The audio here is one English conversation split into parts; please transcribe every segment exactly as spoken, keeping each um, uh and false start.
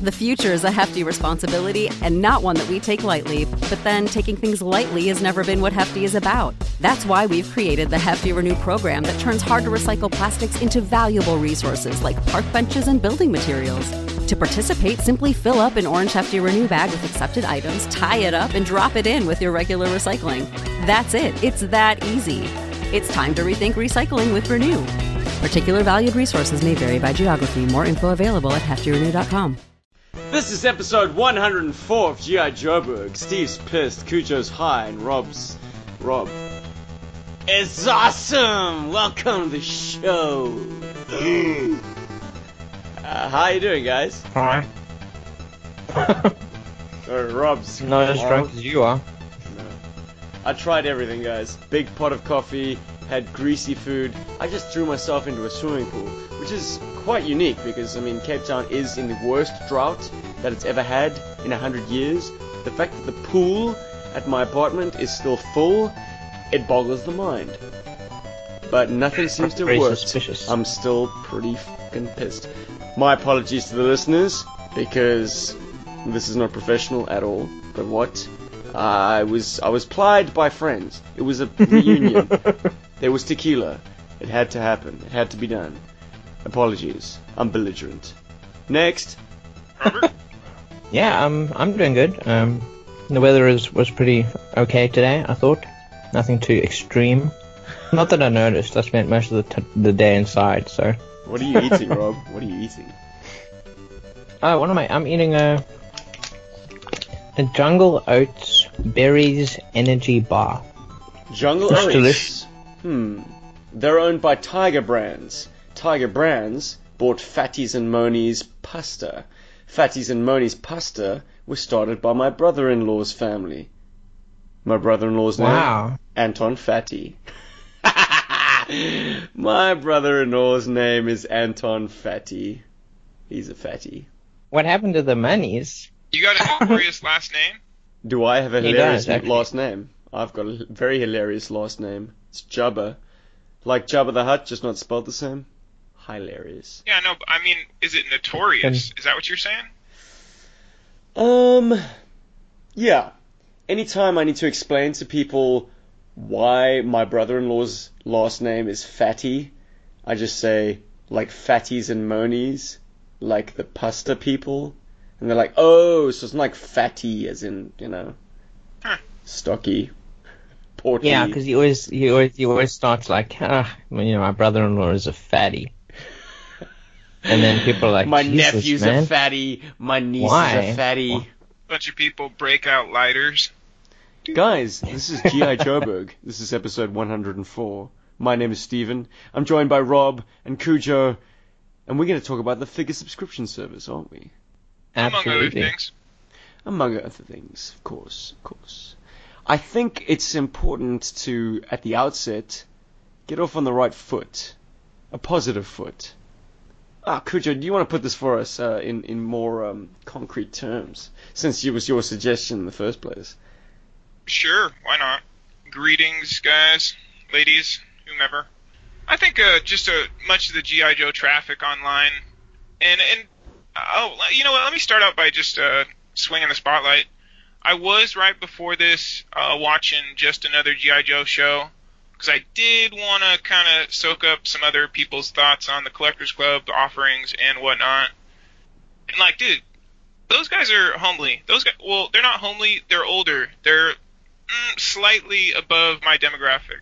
The future is a hefty responsibility and not one that we take lightly, but then taking things lightly has never been what Hefty is about. That's why we've created the Hefty Renew program that turns hard-to-recycle plastics into valuable resources like park benches and building materials. To participate, simply fill up an orange Hefty Renew bag with accepted items, tie it up, and drop it in with your regular recycling. That's it. It's that easy. It's time to rethink recycling with Renew. Particular valued resources may vary by geography. More info available at hefty renew dot com. This is episode one hundred four of G I. Joburg. Steve's pissed, Cujo's high, and Rob's... Rob. It's awesome! Welcome to the show! uh, how you doing, guys? Hi. Or Rob's... Not as drunk as you are. No. I tried everything, guys. Big pot of coffee, had greasy food. I just threw myself into a swimming pool, which is quite unique because, I mean, Cape Town is in the worst drought that it's ever had in a hundred years. The fact that the pool at my apartment is still full, it boggles the mind. But nothing seems to Very work. suspicious. I'm still pretty fucking pissed. My apologies to the listeners, because this is not professional at all. But what? I was I was plied by friends. It was a reunion. There was tequila. It had to happen. It had to be done. Apologies. I'm belligerent. Next. Robert? Yeah, um, I'm doing good. Um, the weather is was pretty okay today, I thought. Nothing too extreme. Not that I noticed. I spent most of the, t- the day inside, so... What are you eating, Rob? What are you eating? Oh, what am I? I'm eating a... a Jungle Oats Berries Energy Bar. Jungle It's Oats. delicious. Hmm. They're owned by Tiger Brands. Tiger Brands bought Fatties and Moni's pasta. Fatties and Moni's pasta was started by my brother-in-law's family. My brother-in-law's name? Wow. Anton Fatty. My brother-in-law's name is Anton Fatty. He's a fatty. What happened to the monies? You got a hilarious last name? Do I have a He hilarious does, actually. last name? I've got a very hilarious last name. It's Jabba. Like Jabba the Hutt, just not spelled the same. Hilarious. Yeah, no, but I mean, is it notorious? Is that what you're saying? Um, yeah. Anytime I need to explain to people why my brother-in-law's last name is Fatty, I just say, like Fatties and Monies, like the pasta people. And they're like, oh, so it's not like fatty as in, you know, Huh. stocky, portly. Yeah, because he always, he always, he always starts like, ah, you know, my brother-in-law is a fatty. And then people are like, my Jesus, nephew's man. a fatty, my niece Why? is a fatty. Bunch of people break out lighters. Guys, this is G I. Joburg. This is episode one hundred four. My name is Steven. I'm joined by Rob and Cujo, and we're going to talk about the Figure subscription service, aren't we? Among other Absolutely. things. Among other things, of course, of course. I think it's important to, at the outset, get off on the right foot. A positive foot. Ah, Cujo, do you want to put this for us uh, in, in more um, concrete terms, since it was your suggestion in the first place? Sure, why not? Greetings, guys, ladies, whomever. I think uh, just uh, much of the G I. Joe traffic online, and and oh, you know what? Let me start out by just uh, swinging the spotlight. I was right before this uh, watching just another G I. Joe show because I did want to kind of soak up some other people's thoughts on the Collectors Club, the offerings, and whatnot. And like, dude, those guys are homely. Those guys, well, they're not homely. They're older. They're mm, slightly above my demographic,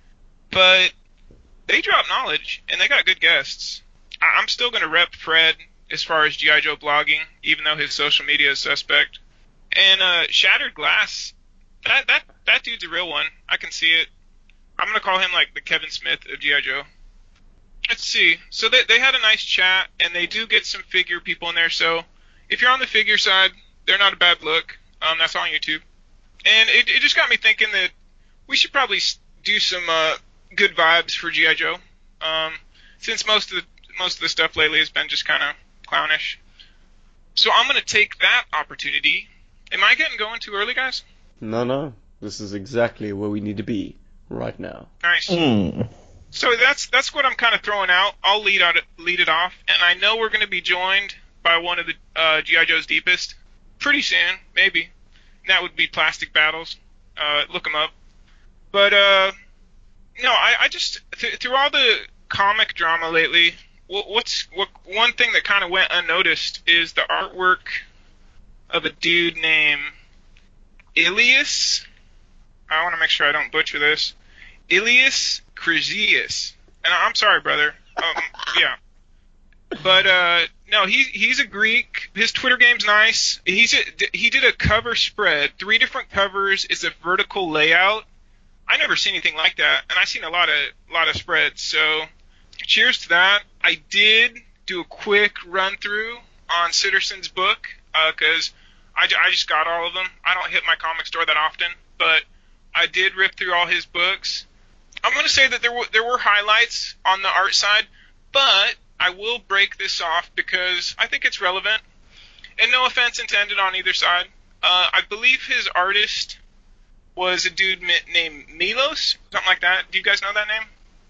but they drop knowledge and they got good guests. I- I'm still gonna rep Fred as far as G I. Joe blogging, even though his social media is suspect. And uh, Shattered Glass, that that that dude's a real one. I can see it. I'm gonna call him like the Kevin Smith of G I. Joe. Let's see. So they they had a nice chat, and they do get some figure people in there. So if you're on the figure side, they're not a bad look. Um, that's on YouTube. And it it just got me thinking that we should probably s- do some uh, good vibes for G I. Joe. Um, since most of the most of the stuff lately has been just kind of clownish. So I'm gonna take that opportunity. Am I getting going too early, guys? No, no. This is exactly where we need to be right now. Nice. Mm. So that's that's what I'm kind of throwing out. I'll lead out lead it off, and I know we're going to be joined by one of the uh, G I. Joe's deepest. Pretty soon, maybe. And that would be Plastic Battles. Uh, look them up. But, uh, no, I, I just, th- through all the comic drama lately, what, what's what one thing that kind of went unnoticed is the artwork of a dude named Ilias. I want to make sure I don't butcher this. Ilias Chrysius. And I'm sorry, brother. Um, yeah. But, uh, no, he, he's a Greek. His Twitter game's nice. He's a, he did a cover spread. Three different covers. It's a vertical layout. I never seen anything like that, and I've seen a lot of lot of spreads. So, cheers to that. I did do a quick run through on Sitterson's book because uh, I, I just got all of them. I don't hit my comic store that often, but I did rip through all his books. I'm going to say that there were there were highlights on the art side, but I will break this off because I think it's relevant. And no offense intended on either side. Uh, I believe his artist was a dude named Milos, something like that. Do you guys know that name?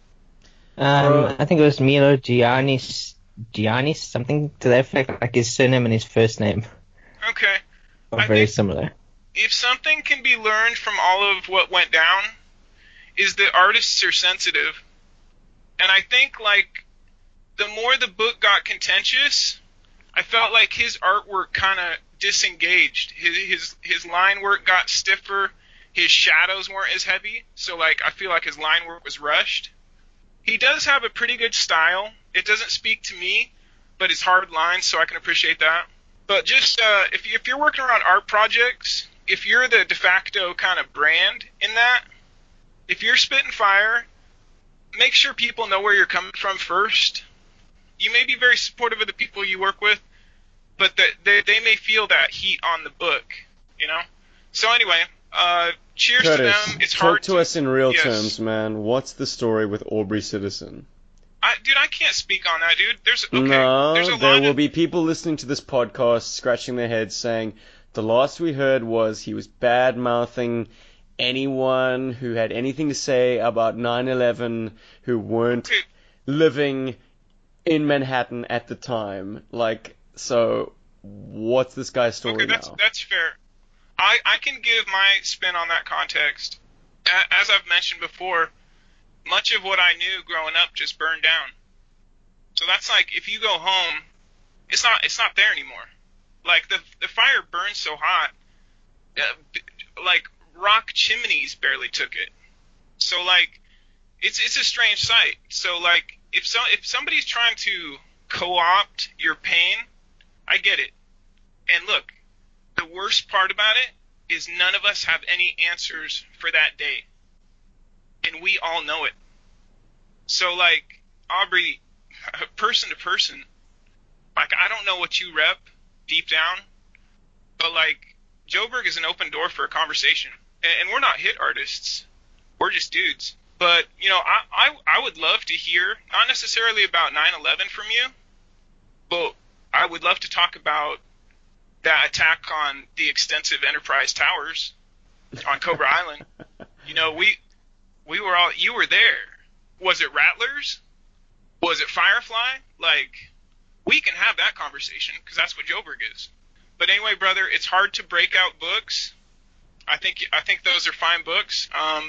Um, Uh, I think it was Milo Giannis, Giannis, something to that effect, like his surname and his first name Okay. are I very think- similar. If something can be learned from all of what went down, is that artists are sensitive. And I think, like, the more the book got contentious, I felt like his artwork kind of disengaged. His, his his line work got stiffer. His shadows weren't as heavy. So, like, I feel like his line work was rushed. He does have a pretty good style. It doesn't speak to me, but it's hard lines, so I can appreciate that. But just, uh, if, you, if you're working around art projects, if you're the de facto kind of brand in that, if you're spitting fire, make sure people know where you're coming from first. You may be very supportive of the people you work with, but the, they, they may feel that heat on the book, you know? So anyway, uh, cheers Curtis, to them. It's talk hard to us in real yes. terms, man. What's the story with Aubrey Citizen? I, dude, I can't speak on that, dude. There's okay. no, there's a there lot will of, be people listening to this podcast scratching their heads saying, the last we heard was he was bad-mouthing anyone who had anything to say about nine eleven who weren't okay, living in Manhattan at the time. Like, so what's this guy's story okay, that's now? that's fair. I I can give my spin on that context. A- As I've mentioned before, much of what I knew growing up just burned down. So that's like if you go home, it's not it's not there anymore. Like the the fire burns so hot, uh, b- like rock chimneys barely took it. So like it's it's a strange sight. So like if so if somebody's trying to co-opt your pain, I get it. And look, the worst part about it is none of us have any answers for that day. And we all know it. So, like, Aubrey, person to person, like, I don't know what you rep deep down, but, like, Joburg is an open door for a conversation. And, and we're not hit artists. We're just dudes. But, you know, I, I, I would love to hear, not necessarily about nine eleven from you, but I would love to talk about that attack on the extensive Enterprise towers on Cobra Island. You know, we we were all, you were there. Was it Rattlers? Was it Firefly? Like, we can have that conversation because that's what Joburg is. But anyway, brother, it's hard to break out books. I think I think those are fine books. Um,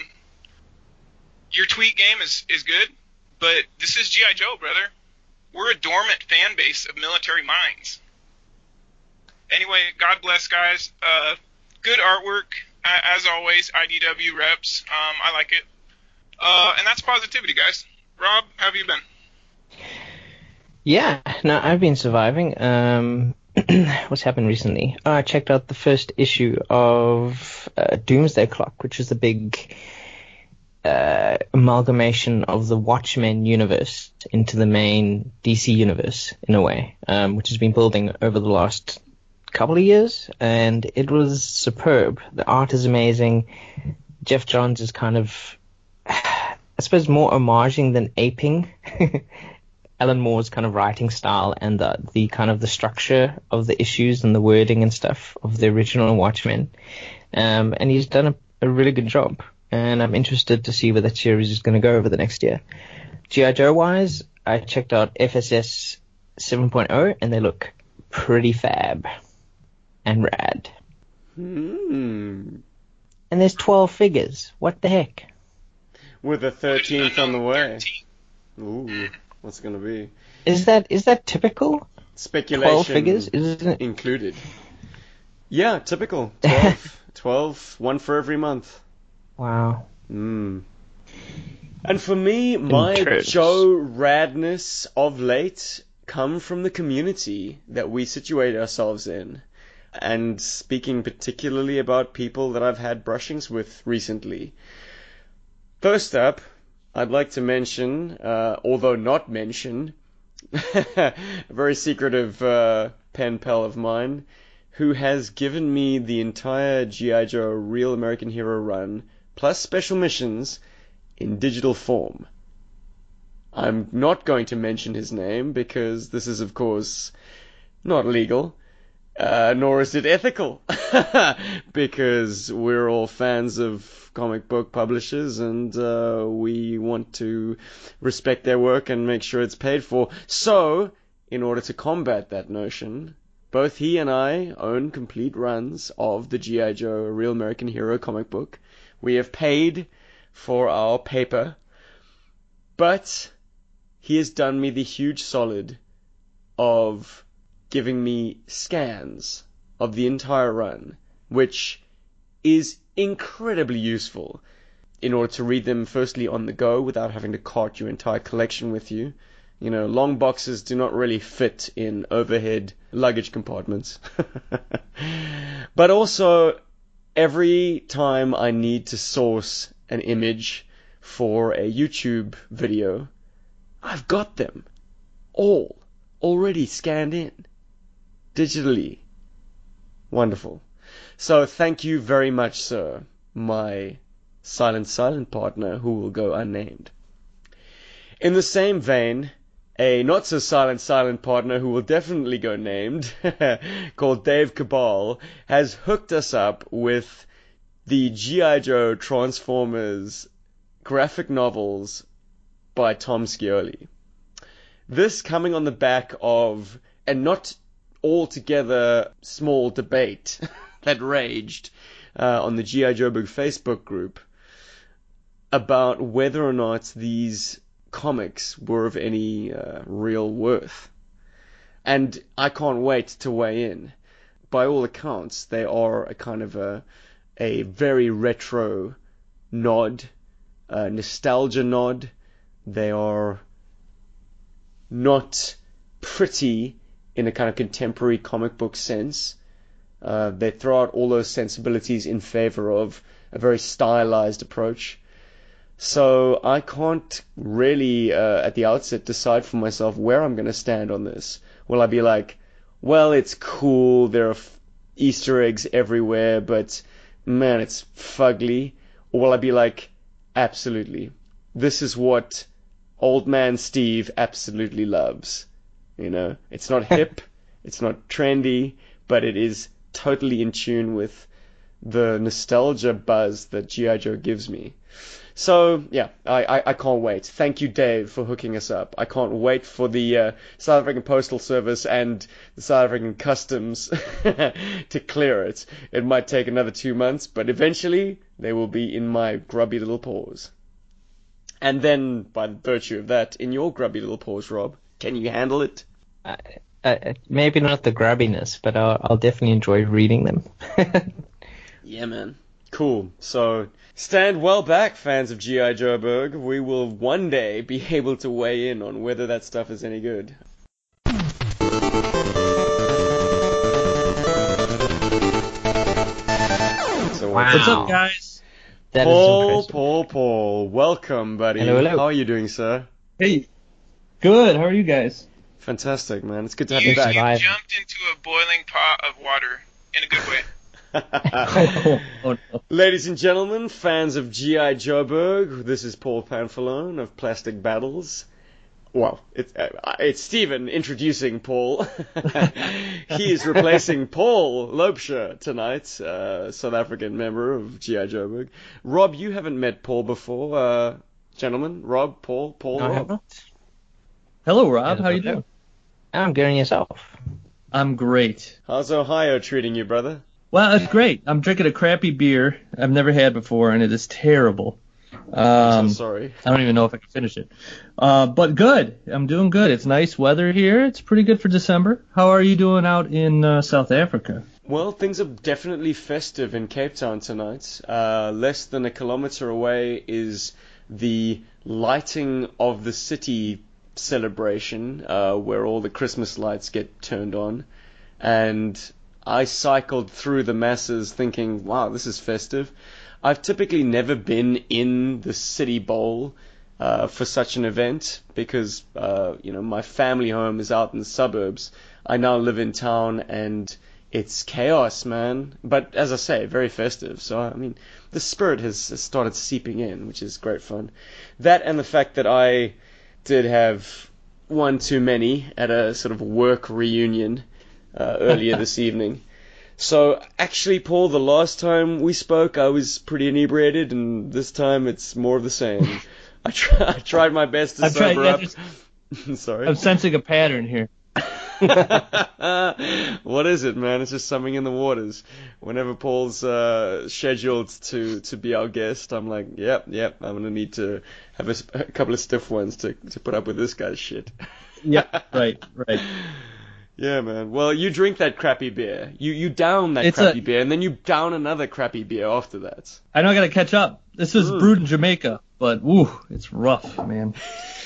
your tweet game is, is good, but this is G I. Joe, brother. We're a dormant fan base of military minds. Anyway, God bless, guys. Uh, good artwork, a- as always. I D W reps. Um, I like it. Uh, and that's positivity, guys. Rob, how have you been? Yeah, no, I've been surviving. Um, what's happened recently? Oh, I checked out the first issue of uh, Doomsday Clock, which is the big uh, amalgamation of the Watchmen universe into the main D C universe, in a way, um, which has been building over the last couple of years, and it was superb. The art is amazing. Jeff Johns is kind of, I suppose, more homaging than aping Alan Moore's kind of writing style and the, the kind of the structure of the issues and the wording and stuff of the original Watchmen. Um, and he's done a, a really good job. And I'm interested to see where that series is going to go over the next year. G I. Joe wise, I checked out F S S seven point oh and they look pretty fab and rad. Hmm. And there's twelve figures. What the heck? With a thirteenth on the way. thirteen. Ooh, what's it gonna be? Is that is that typical? Speculation twelve figures, isn't it? included. Yeah, typical. twelve. twelve, one for every month. Wow. Mm. And for me, my Intense. Joe radness of late come from the community that we situate ourselves in. And speaking particularly about people that I've had brushings with recently. First up, I'd like to mention, uh, although not mention, a very secretive uh, pen pal of mine, who has given me the entire G I. Joe Real American Hero run, plus special missions, in digital form. I'm not going to mention his name, because this is, of course, not legal. Uh, nor is it ethical, because we're all fans of comic book publishers, and uh, we want to respect their work and make sure it's paid for. So, in order to combat that notion, both he and I own complete runs of the G I. Joe Real American Hero comic book. We have paid for our paper, but he has done me the huge solid of giving me scans of the entire run, which is incredibly useful in order to read them firstly on the go without having to cart your entire collection with you. You know, long boxes do not really fit in overhead luggage compartments. But also, every time I need to source an image for a YouTube video, I've got them all already scanned in. Digitally. Wonderful. So thank you very much, sir, my silent silent partner who will go unnamed. In the same vein, a not so silent silent partner who will definitely go named, called Dave Cabal, has hooked us up with the G I. Joe Transformers graphic novels by Tom Scioli. This coming on the back of, and not altogether small debate that raged uh, on the G I. Joe Book Facebook group about whether or not these comics were of any uh, real worth. And I can't wait to weigh in. By all accounts, they are a kind of a, a very retro nod, a nostalgia nod. They are not pretty in a kind of contemporary comic book sense. Uh, they throw out all those sensibilities in favor of a very stylized approach. So I can't really, uh, at the outset, decide for myself where I'm going to stand on this. Will I be like, well, it's cool, there are f- Easter eggs everywhere, but man, it's fugly? Or will I be like, absolutely, this is what Old Man Steve absolutely loves. You know, it's not hip, it's not trendy, but it is totally in tune with the nostalgia buzz that G I. Joe gives me. So, yeah, I, I, I can't wait. Thank you, Dave, for hooking us up. I can't wait for the uh, South African Postal Service and the South African Customs to clear it. It might take another two months, but eventually they will be in my grubby little paws. And then, by virtue of that, in your grubby little paws, Rob, can you handle it? Uh, uh, maybe not the grubbiness, but I'll, I'll definitely enjoy reading them. Yeah, man. Cool. So, stand well back, fans of G I. Joe Berg. We will one day be able to weigh in on whether that stuff is any good. So, Wow. What's up, guys? That is Paul, impressive. Paul, Paul. Welcome, buddy. Hello, hello. How are you doing, sir? Hey. Good. How are you guys? Fantastic, man. It's good to have You, you back. you Survive. jumped into a boiling pot of water in a good way. Oh, no. Ladies and gentlemen, fans of G I. Joe Berg, this is Paul Panfalone of Plastic Battles. Well, it's, uh, it's Stephen introducing Paul. He is replacing Paul Lopesher tonight, uh, South African member of G I. Joe Berg. Rob, you haven't met Paul before. Uh, gentlemen, Rob, Paul, Paul, No, I Rob. have not. Hello, Rob. Hello, How you hello. doing? I'm good, and yourself. I'm great. How's Ohio treating you, brother? Well, it's great. I'm drinking a crappy beer I've never had before, and it is terrible. Um, I'm so sorry. I don't even know if I can finish it. Uh, but good. I'm doing good. It's nice weather here. It's pretty good for December. How are you doing out in uh, South Africa? Well, things are definitely festive in Cape Town tonight. Uh, less than a kilometer away is the lighting of the city celebration, uh, where all the Christmas lights get turned on. And I cycled through the masses thinking, wow, this is festive. I've typically never been in the City Bowl uh, for such an event because, uh, you know, my family home is out in the suburbs. I now live in town and it's chaos, man. But as I say, very festive. So, I mean, the spirit has, has started seeping in, which is great fun. That and the fact that I did have one too many at a sort of work reunion uh, earlier this evening. So, actually, Paul, the last time we spoke, I was pretty inebriated, and this time it's more of the same. I, try, I tried my best to I'm trying- sober yeah, up. there's- Sorry. I'm sensing a pattern here. What is it, man? It's just something in the waters. Whenever Paul's uh, scheduled to, to be our guest, I'm like, yep, yep, I'm going to need to have a, s- a couple of stiff ones to, to put up with this guy's shit. Yeah, right, right. Yeah, man. Well, you drink that crappy beer. You you down that It's crappy a- beer, and then you down another crappy beer after that. I know I gotta catch up. This was Mm. brewed in Jamaica, but woo, it's rough, man.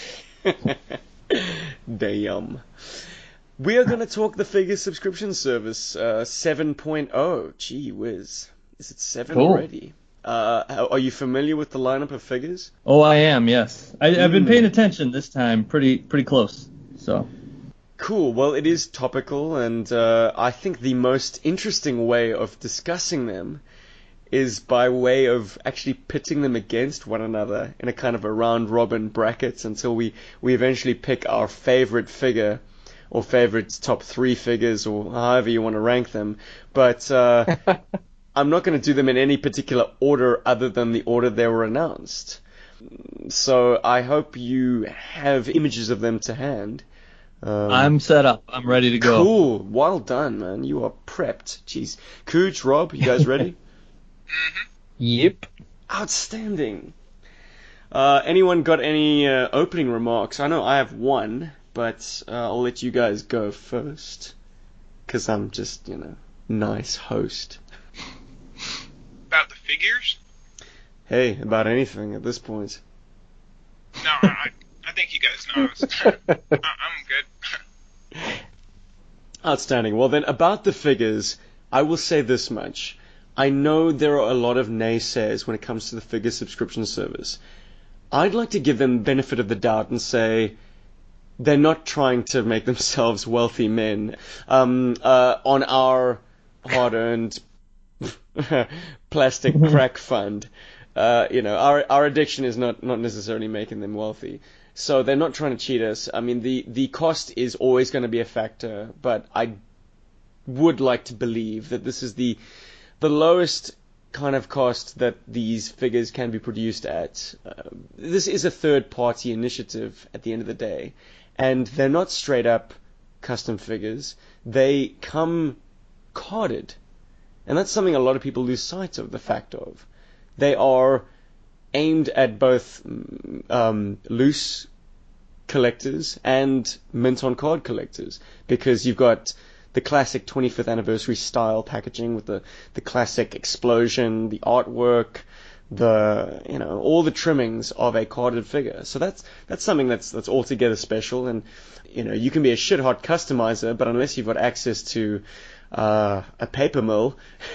Damn. We are going to talk the Figure subscription service uh, seven point oh. Gee whiz. Is it seven Cool. already? Uh, how- are you familiar with the lineup of figures? Oh, I am, yes. I, I've been Mm. paying attention this time, pretty pretty close. So. Cool. Well, it is topical, and uh, I think the most interesting way of discussing them is by way of actually pitting them against one another in a kind of a round-robin bracket until we, we eventually pick our favorite figure or favorite top three figures or however you want to rank them. But uh, I'm not going to do them in any particular order other than the order they were announced. So I hope you have images of them to hand. Um, I'm set up. I'm ready to go. Cool. Well done, man. You are prepped. Jeez. Cooch, Rob, you guys ready? Mm-hmm. Yep. Outstanding. Uh, anyone got any uh, opening remarks? I know I have one, but uh, I'll let you guys go first. Because I'm just, you know, nice host. About the figures? Hey, about anything at this point. No, I, I think you guys know. I was, I, I'm good. Outstanding. Well then, about the figures, I will say this much. I know there are a lot of naysayers when it comes to the figure subscription service. I'd like to give them the benefit of the doubt and say they're not trying to make themselves wealthy men. Um, uh, on our hard-earned plastic crack fund, uh, you know, our our addiction is not, not necessarily making them wealthy. So they're not trying to cheat us. I mean, the, the cost is always going to be a factor, but I would like to believe that this is the the lowest kind of cost that these figures can be produced at. Uh, this is a third-party initiative at the end of the day, and they're not straight-up custom figures. They come carded, and that's something a lot of people lose sight of the fact of. They are aimed at both um, loose collectors and mint-on-card collectors, because you've got the classic twenty-fifth anniversary style packaging with the, the classic explosion, the artwork, the you know all the trimmings of a carded figure. So that's that's something that's that's altogether special. And you know you can be a shit hot customizer, but unless you've got access to uh, a paper mill,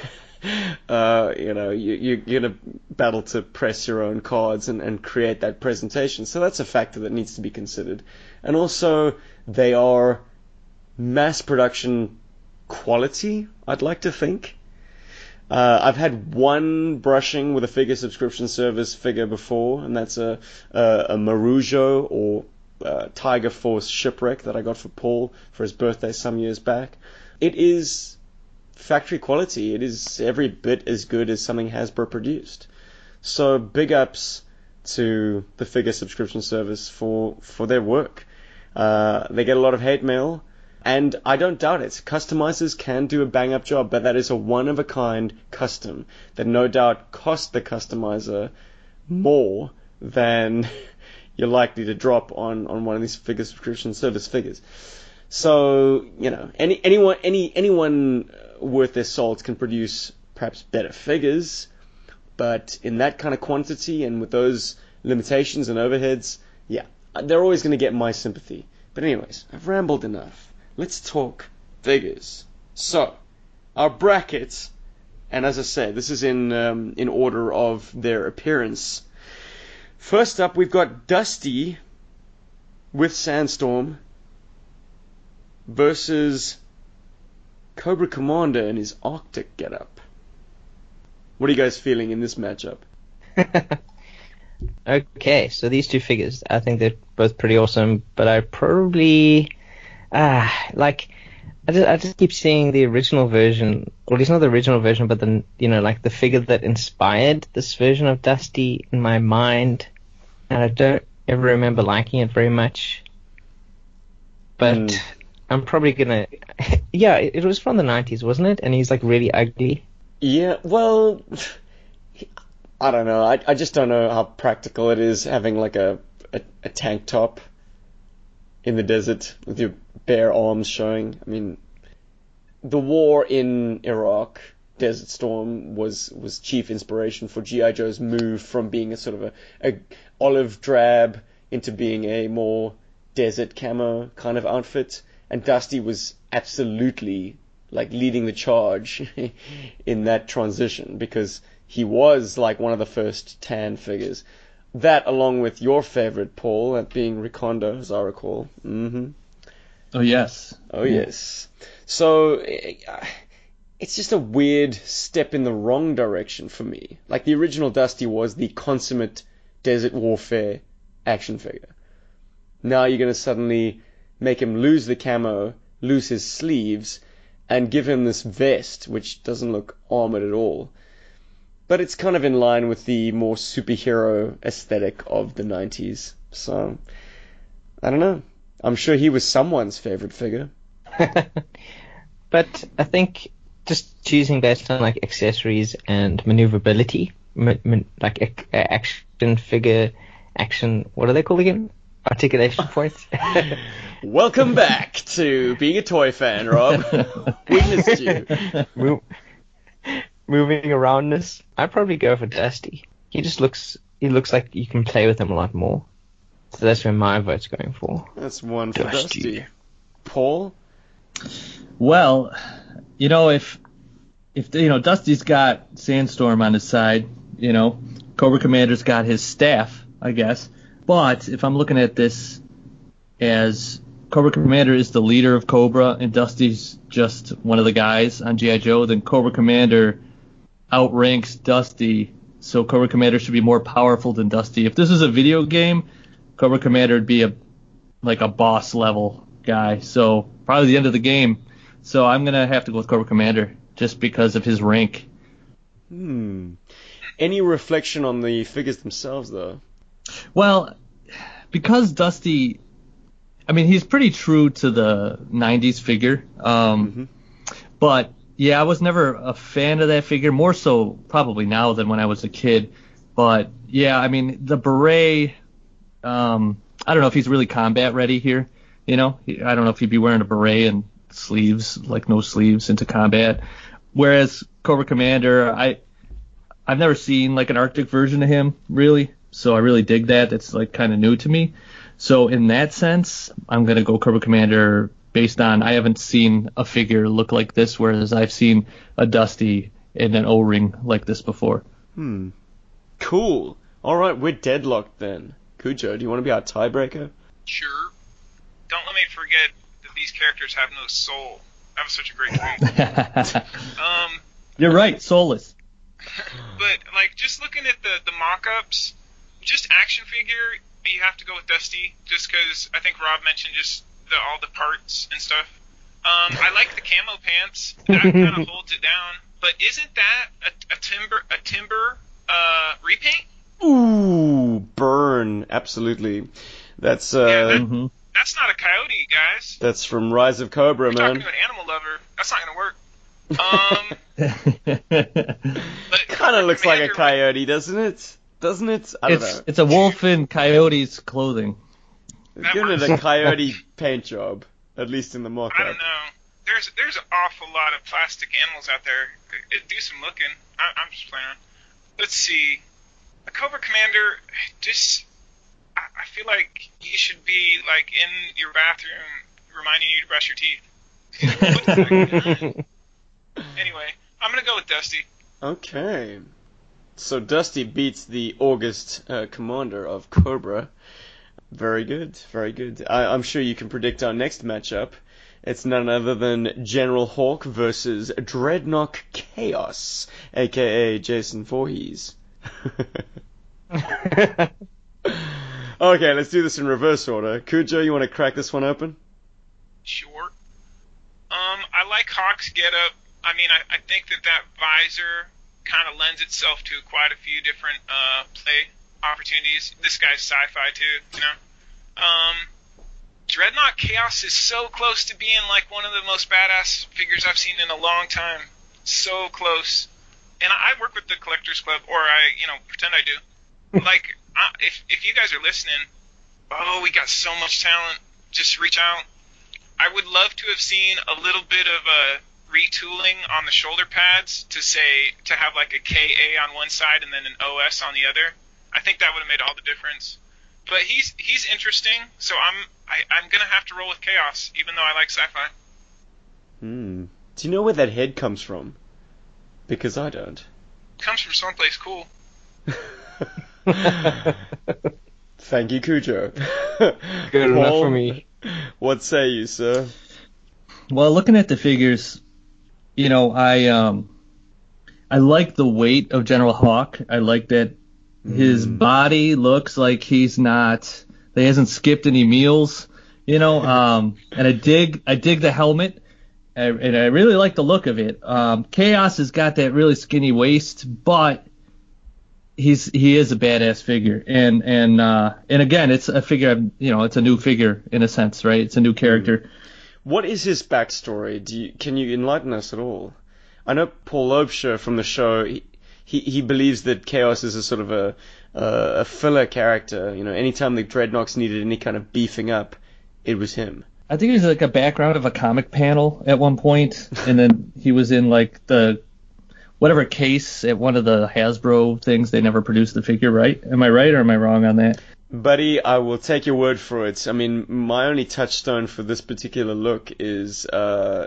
uh, you know you, you, you're gonna battle to press your own cards and, and create that presentation. So that's a factor that needs to be considered. And also they are mass production quality, I'd like to think. Uh, I've had one brushing with a figure subscription service figure before, and that's a a, a Marujo or uh, Tiger Force Shipwreck that I got for Paul for his birthday some years back. It is factory quality. It is every bit as good as something Hasbro produced. So big ups to the figure subscription service for, for their work. Uh, they get a lot of hate mail. And I don't doubt it. Customizers can do a bang-up job, but that is a one-of-a-kind custom that no doubt cost the customizer more than you're likely to drop on, on one of these figure subscription service figures. So, you know, any anyone any anyone worth their salt can produce perhaps better figures, but in that kind of quantity and with those limitations and overheads, yeah, they're always going to get my sympathy. But anyways, I've rambled enough. Let's talk figures. So, our brackets, and as I said, this is in um, in order of their appearance. First up, we've got Dusty with Sandstorm versus Cobra Commander in his Arctic getup. What are you guys feeling in this matchup? Okay, so these two figures, I think they're both pretty awesome, but I probably, ah, like, I just, I just keep seeing the original version, or at least not the original version, but the, you know, like the figure that inspired this version of Dusty in my mind, and I don't ever remember liking it very much. But mm. I'm probably gonna, yeah, it, it was from the nineties, wasn't it? And he's like really ugly. Yeah, well, I don't know. I I just don't know how practical it is having like a, a, a tank top in the desert with your bare arms showing. I mean, the war in Iraq, Desert Storm, was, was chief inspiration for G I. Joe's move from being a sort of a, a olive drab into being a more desert camo kind of outfit. And Dusty was absolutely like leading the charge in that transition because he was like one of the first tan figures. That, along with your favorite, Paul, that being Recondo, as I recall. Mm-hmm. Oh, yes. Oh, yes. So, it's just a weird step in the wrong direction for me. Like, the original Dusty was the consummate desert warfare action figure. Now you're going to suddenly make him lose the camo, lose his sleeves, and give him this vest, which doesn't look armored at all. But it's kind of in line with the more superhero aesthetic of the nineties. So, I don't know. I'm sure he was someone's favorite figure. But I think just choosing based on like accessories and maneuverability, ma- ma- like a- action figure, action, what are they called again? Articulation points. Welcome back to being a toy fan, Rob. We missed you. Move, moving aroundness. I'd probably go for Dusty. He just looks, he looks like you can play with him a lot more. So that's where my vote's going for. That's one for Dusty. Dusty. Paul? Well, you know, if, if you know, Dusty's got Sandstorm on his side, you know, Cobra Commander's got his staff, I guess. But if I'm looking at this as Cobra Commander is the leader of Cobra and Dusty's just one of the guys on G I. Joe, then Cobra Commander outranks Dusty, so Cobra Commander should be more powerful than Dusty. If this is a video game, Cobra Commander would be a like a boss level guy, so probably the end of the game. So I'm gonna have to go with Cobra Commander just because of his rank. Hmm. Any reflection on the figures themselves, though? Well, because Dusty, I mean, he's pretty true to the nineties figure. Um, mm-hmm. But, yeah, I was never a fan of that figure, more so probably now than when I was a kid. But, yeah, I mean, the beret, um, I don't know if he's really combat ready here. You know, I don't know if he'd be wearing a beret and sleeves, like no sleeves, into combat. Whereas Cobra Commander, I, I've never seen, like, an Arctic version of him, really. So I really dig that. It's like kind of new to me. So in that sense, I'm going to go Cobra Commander based on I haven't seen a figure look like this, whereas I've seen a Dusty in an O-ring like this before. Hmm. Cool. All right, we're deadlocked then. Cujo, do you want to be our tiebreaker? Sure. Don't let me forget that these characters have no soul. That was such a great thing. um, You're right, soulless. But, like, just looking at the, the mock-ups, just action figure, you have to go with Dusty, just because I think Rob mentioned just the, all the parts and stuff. Um, I like the camo pants. That kind of holds it down. But isn't that a, a timber a timber uh, repaint? Ooh, burn! Absolutely. That's uh, yeah, that, mm-hmm. That's not a coyote, guys. That's from Rise of Cobra, We're man. talking to an animal lover. That's not gonna work. Um, but Kind of looks like a Commander- coyote, doesn't it? Doesn't it? I don't It's know. it's a wolf in coyote's clothing. That Giving it works. a coyote paint job, at least in the mock-up. I don't know. There's there's an awful lot of plastic animals out there. It, do some looking. I, I'm just playing. Let's see. A Cobra Commander, just I, I feel like you should be like in your bathroom, reminding you to brush your teeth. What is that? Anyway, I'm gonna go with Dusty. Okay. So Dusty beats the August uh, commander of Cobra. Very good, very good. I, I'm sure you can predict our next matchup. It's none other than General Hawk versus Dreadnought Chaos, aka Jason Voorhees. Okay, let's do this in reverse order. Cujo, you want to crack this one open? Sure. Um, I like Hawk's getup. I mean, I, I think that that visor kind of lends itself to quite a few different uh, play opportunities. This guy's sci-fi too, you know. Um, Dreadnought Chaos is so close to being like one of the most badass figures I've seen in a long time. So close. And I work with the Collectors Club, or I, you know, pretend I do. Like, uh, if if you guys are listening, oh, we got so much talent. Just reach out. I would love to have seen a little bit of a retooling on the shoulder pads to say to have like a K A on one side and then an O S on the other. I think that would have made all the difference. But he's he's interesting, so I'm I, I'm gonna have to roll with Chaos, even though I like sci-fi. Hmm. Do you know where that head comes from? Because I don't. Comes from someplace cool. Thank you, Cujo. Good enough Paul, for me. What say you, sir? Well, looking at the figures, you know, I um, I like the weight of General Hawk. I like that his body looks like he's not, that he hasn't skipped any meals, you know. Um, and I dig, I dig the helmet, and, and I really like the look of it. Um, Chaos has got that really skinny waist, but he's he is a badass figure, and and uh, and again, it's a figure, you know, it's a new figure in a sense, right? It's a new character. What is his backstory? Do you, can you enlighten us at all? I know Paul Loebscher from the show, he, he, he believes that Chaos is a sort of a, uh, a filler character. You know, anytime the Dreadnoks needed any kind of beefing up, it was him. I think he was like a background of a comic panel at one point, and then he was in like the whatever case at one of the Hasbro things. They never produced the figure, right? Am I right or am I wrong on that? Buddy, I will take your word for it. I mean, my only touchstone for this particular look is uh,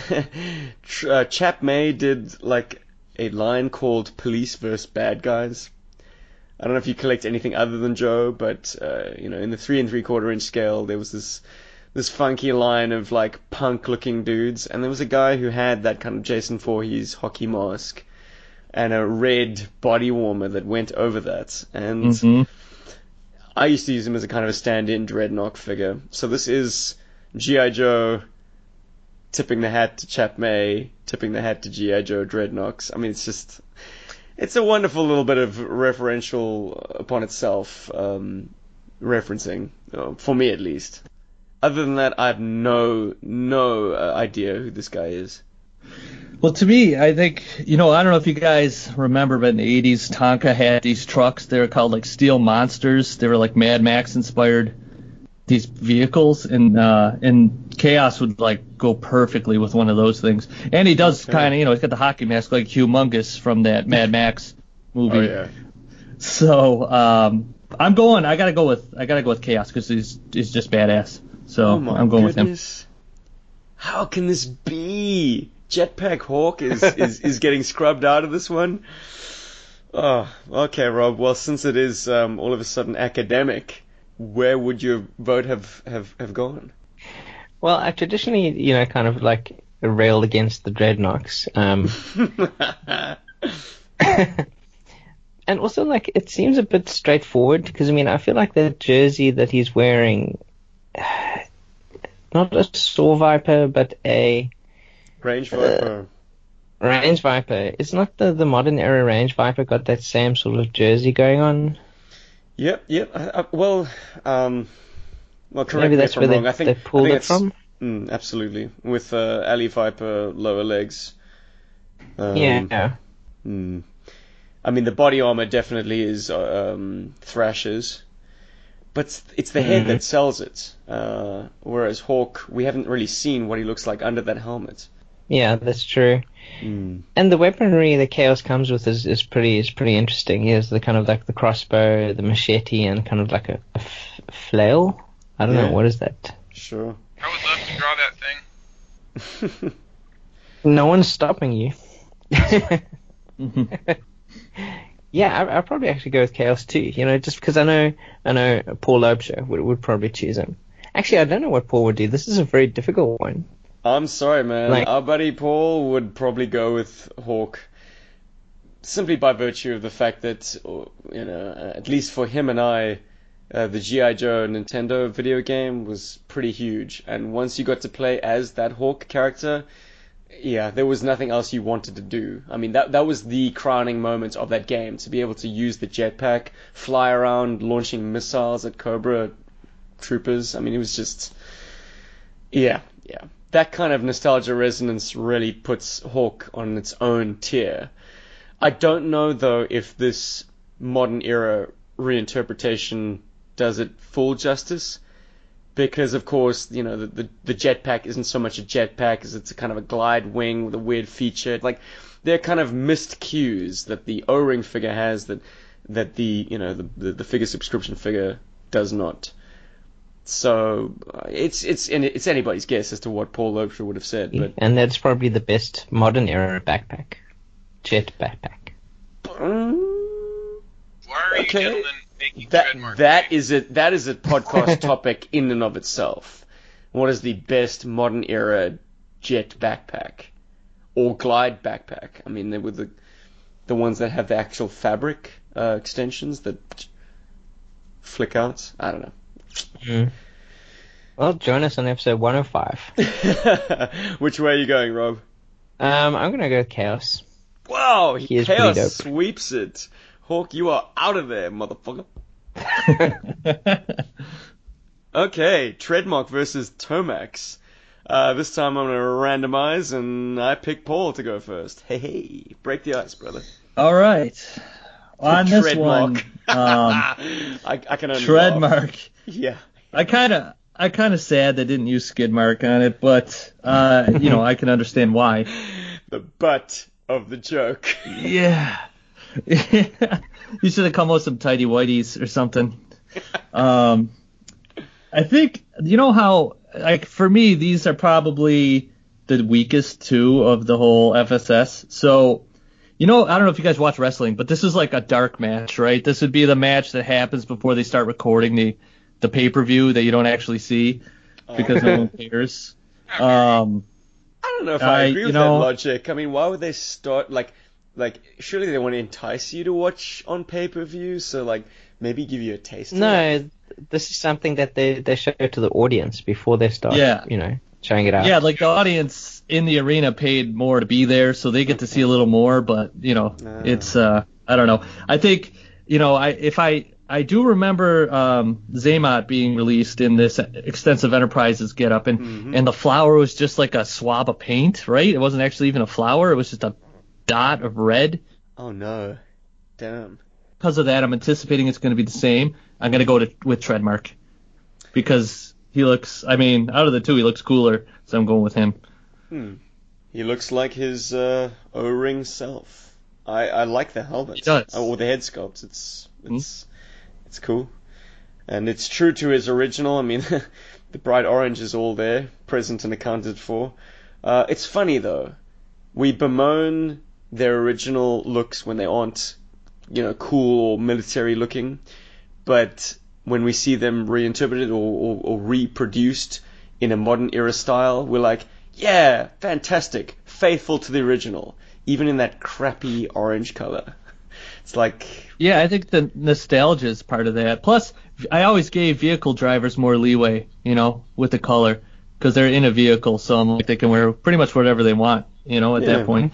uh, Chap May did like a line called Police versus Bad Guys. I don't know if you collect anything other than Joe, but uh, you know, in the three and three quarter inch scale, there was this this funky line of like punk looking dudes, and there was a guy who had that kind of Jason Voorhees hockey mask and a red body warmer that went over that, and. Mm-hmm. I used to use him as a kind of a stand-in Dreadnought figure. So this is G I. Joe tipping the hat to Chap May, tipping the hat to G I. Joe Dreadnoks. I mean, it's just... It's a wonderful little bit of referential upon itself, um, referencing, uh, for me at least. Other than that, I have no, no uh, idea who this guy is. Well, to me, I think, you know, I don't know if you guys remember, but in the eighties, Tonka had these trucks. They were called like Steel Monsters. They were like Mad Max inspired, these vehicles, and uh, and Chaos would like go perfectly with one of those things. And he does Okay. kind of, you know, he's got the hockey mask like Humongous from that Mad Max movie. Oh, yeah. So um, I'm going. I gotta go with. I gotta go with Chaos because he's he's just badass. So Oh my I'm going goodness. How can this be? Jetpack Hawk is, is, is getting scrubbed out of this one? Oh, okay, Rob. Well, since it is um, all of a sudden academic, where would your vote have, have, have gone? Well, I traditionally, you know, kind of like railed against the Dreadnoks. Um, and also, like, it seems a bit straightforward because, I mean, I feel like the jersey that he's wearing, not a Saw Viper, but a Range Viper. Uh, Range Viper. It's not the, the modern era Range Viper got that same sort of jersey going on? Yep, yep. I, I, well, um, Well, correct Maybe me that's if I'm where wrong. they, I think they pulled I think it from. Mm, absolutely, with uh, Ali Viper lower legs. Um, Yeah. mm. I mean, the body armor definitely is uh, um, Thrasher's, but it's, it's the head Mhm. that sells it. Uh, whereas Hawk, we haven't really seen what he looks like under that helmet. Yeah, that's true. Mm. And the weaponry that Chaos comes with is, is pretty is pretty interesting. He has the kind of like the crossbow, the machete, and kind of like a, a f- flail. I don't Yeah. know, what is that? Sure. I would love to draw that thing. No one's stopping you. Yeah, I, I'd probably actually go with Chaos too. You know, just because I know I know Paul Loebscher would would probably choose him. Actually, I don't know what Paul would do. This is a very difficult one. I'm sorry, man. Like- Our buddy Paul would probably go with Hawk, simply by virtue of the fact that, you know, at least for him and I, uh, the G I. Joe Nintendo video game was pretty huge. And once you got to play as that Hawk character, yeah, there was nothing else you wanted to do. I mean, that that was the crowning moment of that game, to be able to use the jetpack, fly around launching missiles at Cobra troopers. I mean, it was just, yeah, yeah. That kind of nostalgia resonance really puts Hawk on its own tier. I don't know, though, if this modern era reinterpretation does it full justice, because, of course, you know, the, the, the jetpack isn't so much a jetpack as it's a kind of a glide wing with a weird feature. Like, they're kind of missed cues that the O-ring figure has that that the, you know, the, the, the figure subscription figure does not. So uh, it's it's it's anybody's guess as to what Paul Loebscher would have said, but And that's probably the best modern era backpack. Jet backpack. um, Why are Okay. you gentlemen making that trademark? that is a that is a podcast topic in and of itself. What is the best modern era jet backpack or glide backpack? I mean, they were the the ones that have the actual fabric uh, extensions that flick out. I don't know. Mm. Well, join us on episode one oh five. Which way are you going, Rob? Um, I'm gonna go with Chaos. Wow, He is pretty Chaos dope. sweeps it. Hawk, you are out of there, motherfucker. Okay, Treadmark versus Tomax. Uh, this time I'm gonna randomize, and I pick Paul to go first. Hey, hey, break the ice, brother. All right. On this Treadmark. one, um, I, I can only laugh. Treadmark. Yeah. I kind of, I kind of sad they didn't use skid mark on it, but uh, you know, I can understand why. The butt of the joke. Yeah. You should have come with some tidy whities or something. Um, I think you know how, like, for me, these are probably the weakest two of the whole F S S. So, you know, I don't know if you guys watch wrestling, but this is like a dark match, right? This would be the match that happens before they start recording the the pay-per-view that you don't actually see because no one cares. Um, I don't know if I, I- agree you with know- that logic. I mean, why would they start, like, like, surely they want to entice you to watch on pay-per-view, so, like, maybe give you a taste of it? No, this is something that they, they show to the audience before they start, Yeah. you know, showing it out. yeah, like the audience in the arena paid more to be there, so they get to see a little more. But you know, Ah. it's uh, I don't know. I think you know, I if I I do remember um, Zaymot being released in this Extensive Enterprises getup, and Mhm. and the flower was just like a swab of paint, right? It wasn't actually even a flower; it was just a dot of red. Oh, no. Damn. Because of that, I'm anticipating it's going to be the same. I'm going to go to with Treadmark because he looks. I mean, out of the two, he looks cooler, so I'm going with him. Hmm. He looks like his uh, O-ring self. I, I like the helmet. He does. Oh, or the head sculpt. It's it's it's cool, and it's true to his original. I mean, the bright orange is all there, present and accounted for. Uh, it's funny though. We bemoan their original looks when they aren't, you know, cool or military looking, but when we see them reinterpreted or, or, or reproduced in a modern era style, we're like, yeah, fantastic, faithful to the original, even in that crappy orange color. It's like, Yeah, I think the nostalgia is part of that. Plus, I always gave vehicle drivers more leeway, you know, with the color, because they're in a vehicle, so I'm like they can wear pretty much whatever they want, you know, at Yeah. that point.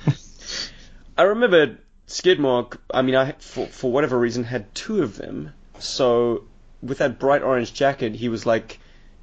I remember Skidmark, I mean, I, for, for whatever reason, had two of them, so with that bright orange jacket, he was like,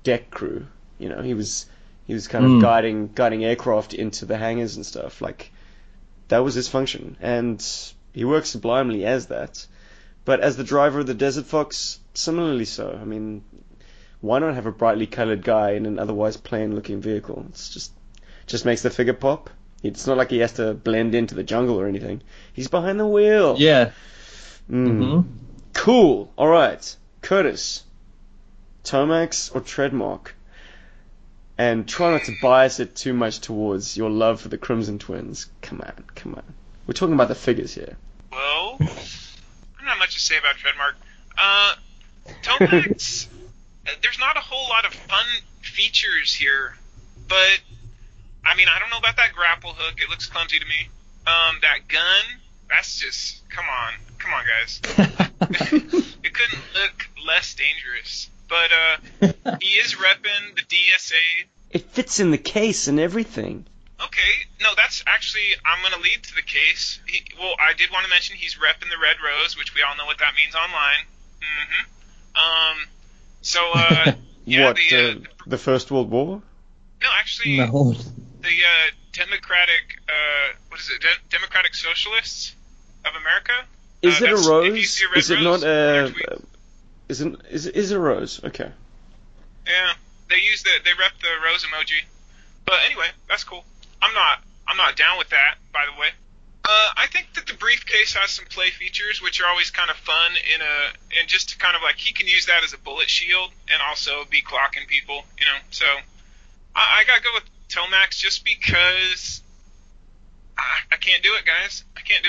deck crew. You know, he was he was kind Mm. of guiding guiding aircraft into the hangars and stuff. Like, that was his function, and he works sublimely as that. But as the driver of the Desert Fox, similarly so. I mean, why not have a brightly colored guy in an otherwise plain-looking vehicle? It's just just makes the figure pop. It's not like he has to blend into the jungle or anything. He's behind the wheel. Yeah. Mm. Mm-hmm. Cool. All right, Curtis, Tomax or Treadmark? And try not to bias it too much towards your love for the Crimson Twins. Come on, come on. We're talking about the figures here. Well, I don't have much to say about Treadmark. Uh, Tomax, there's not a whole lot of fun features here, but I mean, I don't know about that grapple hook. It looks clumsy to me. Um, that gun, that's just, come on, come on, guys. It couldn't look less dangerous. But uh, he is repping the D S A. It fits in the case and everything. Okay, no, that's actually, I'm going to lead to the case. He, well, I did want to mention he's repping the Red Rose, which we all know what that means online. Mm-hmm. Um, so, uh, yeah, what, the, uh, uh, the First World War? no, actually, No. the uh, Democratic, uh, what is it, De- Democratic Socialists of America? Is Uh, it a that's- if you rose? see a red Is it rose not on their a... tweets. Isn't is is it a rose? Okay. Yeah, they use the they rep the rose emoji. But anyway, that's cool. I'm not I'm not down with that, by the way. Uh, I think that the briefcase has some play features, which are always kind of fun in a and just to kind of like he can use that as a bullet shield and also be clocking people, you know. So I, I gotta go with Tomax just because I, I can't do it, guys. I can't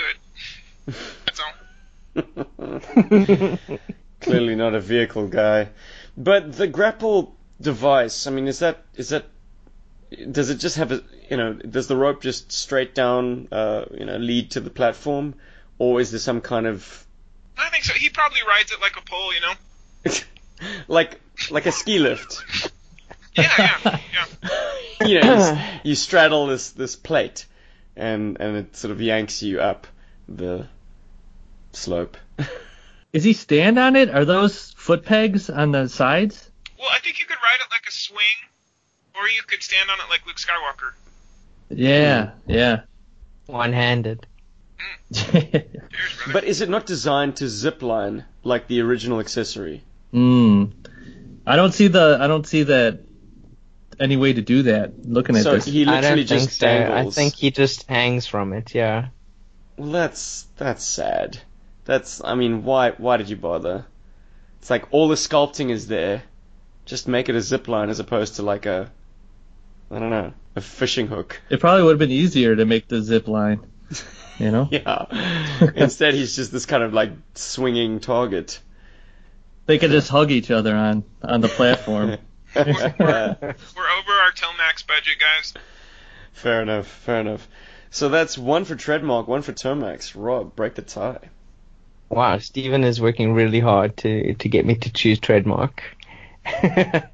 do it. That's all. Clearly not a vehicle guy. But the grapple device, I mean, is that is that does it just have a, you know, does the rope just straight down, uh, you know, lead to the platform, or is there some kind of I think so. He probably rides it like a pole, you know. like like a ski lift? Yeah, yeah, yeah. You know, you, s- you straddle this this plate, and and it sort of yanks you up the slope. Is he stand on it? Are those foot pegs on the sides? Well, I think you could ride it like a swing, or you could stand on it like Luke Skywalker. Yeah, yeah. One-handed. Cheers, brother. But is it not designed to zip line like the original accessory? Hmm. I don't see the. I don't see that. Any way to do that? Looking at So this. he I literally don't think just so. I dangles. think he just hangs from it, yeah. Well, that's that's sad. That's I mean, why why did you bother? It's like all the sculpting is there. Just make it a zip line as opposed to like a I don't know, a fishing hook. It probably would have been easier to make the zip line. You know. Yeah. Instead, he's just this kind of like swinging target. They could just hug each other on on the platform. We're over our Tomax budget, guys. Fair enough. Fair enough. So that's one for Treadmark, one for Tomax. Rob, break the tie. Wow, Steven is working really hard to, to get me to choose Treadmark. I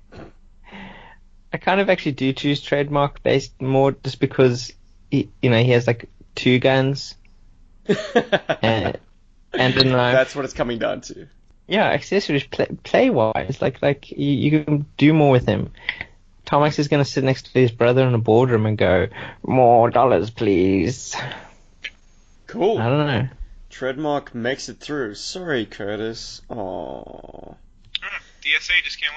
kind of actually do choose Treadmark based more just because he, you know, he has like two guns. and, and then like, That's what it's coming down to. yeah, accessories play, play wise, like like you, you can do more with him. Tomax is gonna sit next to his brother in a boardroom and go, more dollars, please. Cool. I don't know. Treadmark makes it through. Sorry, Curtis. Aww. D S A just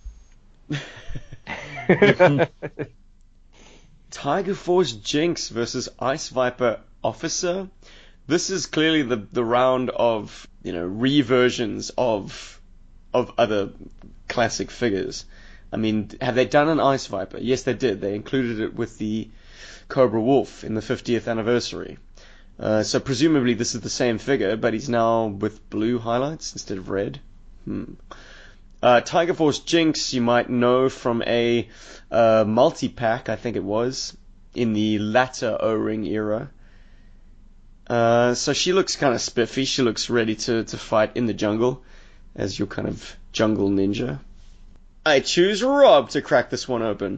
can't win. Tiger Force Jinx versus Ice Viper Officer. This is clearly the the round of, you know, reversions of of other classic figures. I mean, have they done an Ice Viper? Yes, they did. They included it with the Cobra Wolf in the fiftieth anniversary. Uh, so presumably this is the same figure, but he's now with blue highlights instead of red. Hmm. Uh, Tiger Force Jinx, you might know from a uh, multi-pack, I think it was, in the latter O-Ring era. Uh, so she looks kind of spiffy. She looks ready to, to fight in the jungle as your kind of jungle ninja. I choose Rob to crack this one open.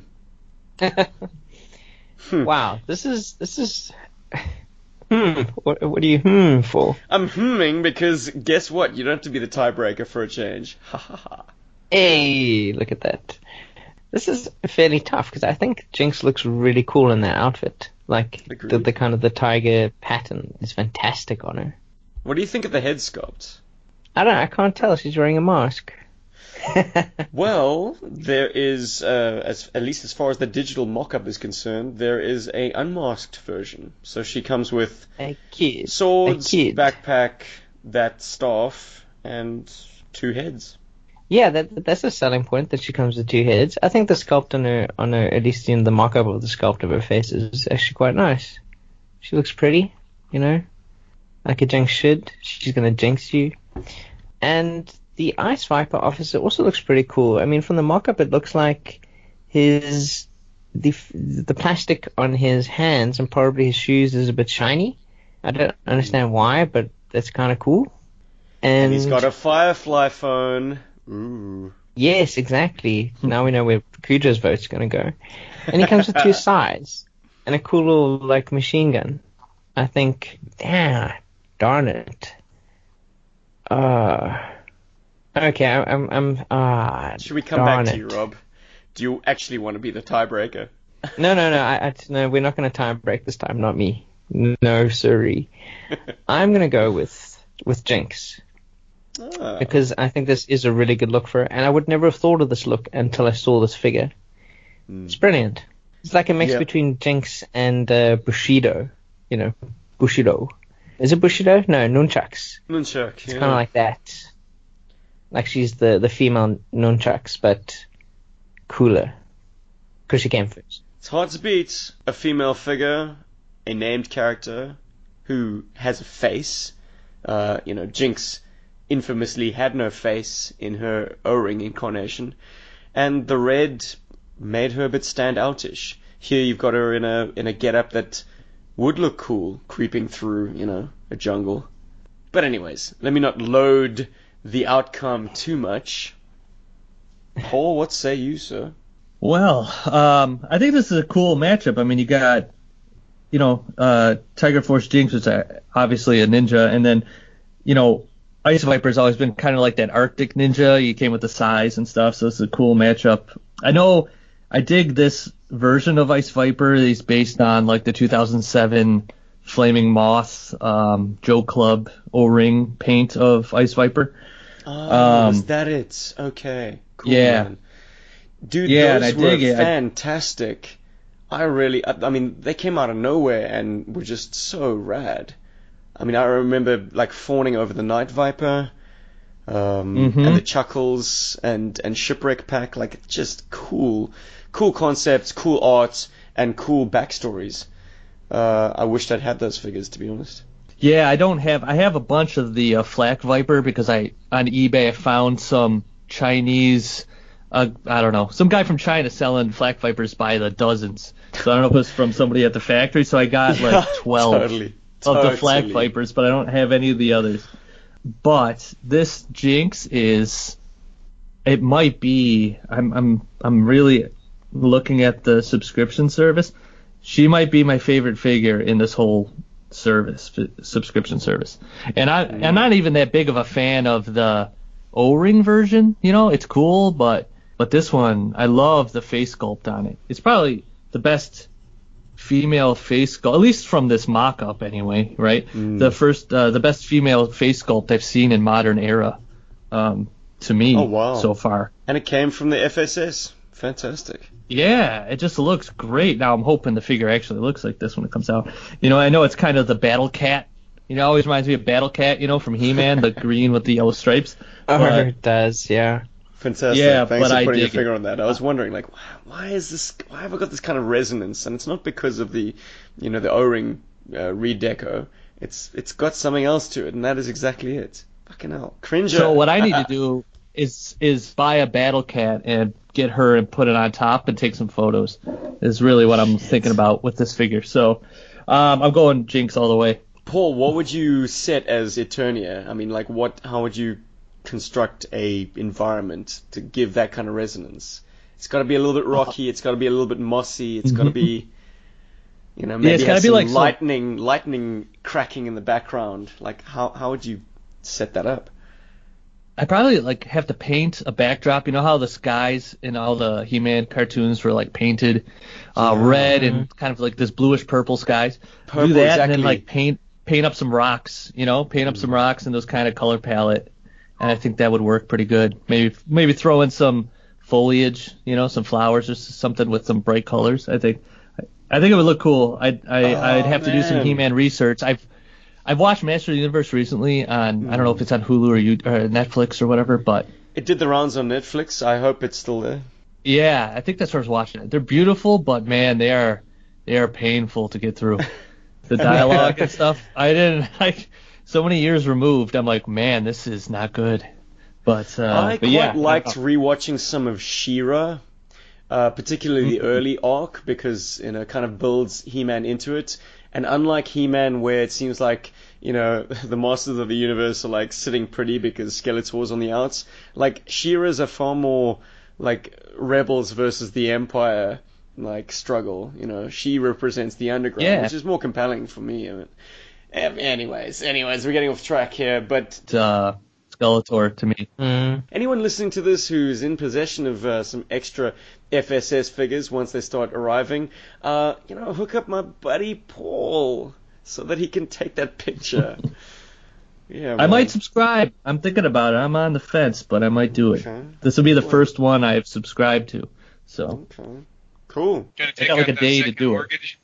Wow, this is this is. Hmm. What what are you hmm for? I'm hmming because guess what? You don't have to be the tiebreaker for a change. Ha ha ha. Hey, look at that. This is fairly tough because I think Jinx looks really cool in that outfit. Like the, the kind of the tiger pattern is fantastic on her. What do you think of the head sculpt? I don't know, I can't tell. She's wearing a mask. Well, there is, uh, as at least as far as the digital mock-up is concerned, there is a unmasked version. So she comes with a kid, swords, a kid. backpack, that staff, and two heads. Yeah, that that's a selling point that she comes with two heads. I think the sculpt on her, on her, at least in the mock-up of the sculpt of her face, is actually quite nice. She looks pretty, you know, like a Jinx should. She's gonna jinx you. And the Ice Viper officer also looks pretty cool. I mean, from the mock-up, it looks like his the the plastic on his hands and probably his shoes is a bit shiny. I don't understand why, but that's kind of cool. And, and he's got a Firefly phone. Ooh. Yes, exactly. Now we know where Kujo's vote's going to go. And he comes with two sides and a cool little, like, machine gun. I think, damn, darn it. Uh, okay, I, I'm, I'm, ah, Should we come darn back to it. you, Rob? Do you actually want to be the tiebreaker? No, no, no, I, I, no, we're not going to time break this time, not me. No, sorry. I'm going to go with, with Jinx. Ah. Because I think this is a really good look for her, and I would never have thought of this look until I saw this figure. Mm. It's brilliant. It's like a mix yep. between Jinx and uh, Bushido. You know, Bushido. Is it Bushido? No, Nunchucks. Nunchuck, It's yeah. kind of like that. Like she's the, the female Nunchucks, but cooler. Because she came first. It's hard to beat a female figure, a named character, who has a face. Uh, you know, Jinx infamously had no face in her O-ring incarnation, and the red made her a bit stand-outish. Here you've got her in a in a get-up that would look cool, creeping through, you know, a jungle. But anyways, let me not load the outcome too much. Paul, what say you, sir? Well, um, I think this is a cool matchup. I mean, you got, you know, uh, Tiger Force Jinx, which is obviously a ninja, and then, you know, Ice Viper's always been kind of like that Arctic ninja. You came with the size and stuff, so it's a cool matchup. I know I dig this version of Ice Viper. He's based on like the two thousand seven Flaming Moth um, Joe Club O-ring paint of Ice Viper. Oh, um, is that it? Okay, cool. Yeah. Man. Dude, yeah, those and I were dig it. fantastic. I really, I, I mean, they came out of nowhere and were just so rad. I mean, I remember like fawning over the Night Viper, um, mm-hmm. and the Chuckles and, and Shipwreck Pack. Like, just cool, cool concepts, cool art, and cool backstories. Uh, I wished I'd had those figures, to be honest. Yeah, I don't have. I have a bunch of the uh, Flak Viper because I on eBay I found some Chinese. Uh, I don't know, some guy from China selling Flak Vipers by the dozens. So I don't know if it was from somebody at the factory. So I got Yeah, like twelve. Totally. Of Totally. the Flak Vipers, but I don't have any of the others. But this Jinx is, it might be. I'm I'm I'm really looking at the subscription service. She might be my favorite figure in this whole service subscription service. And I mm. I'm not even that big of a fan of the O-ring version. You know, it's cool, but but this one, I love the face sculpt on it. It's probably the best female face sculpt, at least from this mock-up anyway, right? Mm. The first, uh, the best female face sculpt I've seen in modern era, um, to me, oh, wow. so far. And it came from the F S S. Fantastic. Yeah, it just looks great. Now I'm hoping the figure actually looks like this when it comes out. You know, I know it's kind of the Battle Cat. You know, it always reminds me of Battle Cat, you know, from He-Man, the green with the yellow stripes. Oh, but, it does, yeah. Fantastic. Yeah, Thanks but for I putting your dig finger it. on that. I was wondering, like, why is this? Why have I got this kind of resonance? And it's not because of the, you know, the O-ring uh, redeco. It's it's got something else to it, and that is exactly it. Fucking hell, Cringer. So what I need to do is is buy a Battle Cat and get her and put it on top and take some photos. Is really what I'm thinking about with this figure. So um, I'm going Jinx all the way. Paul, what would you set as Eternia? I mean, like, what? How would you construct a environment to give that kind of resonance? It's got to be a little bit rocky. It's got to be a little bit mossy. It's got to be, you know, maybe yeah, it's gotta have be some like some- I probably like have to paint a backdrop. You know how the skies in all the He-Man cartoons were like painted uh, Yeah. red and kind of like this bluish purple skies. Purple, Do that exactly. and then like paint paint up some rocks. You know, paint up Mm. some rocks in those kind of color palette, and I think that would work pretty good. Maybe maybe throw in some foliage. You know, some flowers or something with some bright colors. I think I think it would look cool. I'd I, Oh, I'd have to do some man. He-Man research. I've I've watched Master of the Universe recently on I don't know if it's on Hulu or, you, or Netflix or whatever, but It did the rounds on Netflix. I hope it's still there. yeah, I think that's where I was watching it. They're beautiful, but man, they are they are painful to get through. The dialogue and stuff. I didn't like so many years removed. I'm like, man, this is not good. But uh, I but quite yeah, liked rewatching some of She-Ra, uh, particularly the early arc, because you know it kind of builds He-Man into it. And unlike He-Man, where it seems like you know the Masters of the Universe are like sitting pretty because Skeletor's on the outs, like She-Ra's a far more like rebels versus the Empire like struggle. You know, she represents the underground, Yeah. which is more compelling for me. I mean, em- anyways, anyways, we're getting off track here, but. uh, Skeletor to me. Mm. Anyone listening to this who's in possession of uh, some extra F S S figures once they start arriving, uh, you know, hook up my buddy Paul so that he can take that picture. Yeah, I man. might subscribe. I'm thinking about it. I'm on the fence, but I might do it. Okay. This will be the first one I've subscribed to. So Okay. Cool. Gonna take got like out a that day to second do it. mortgage.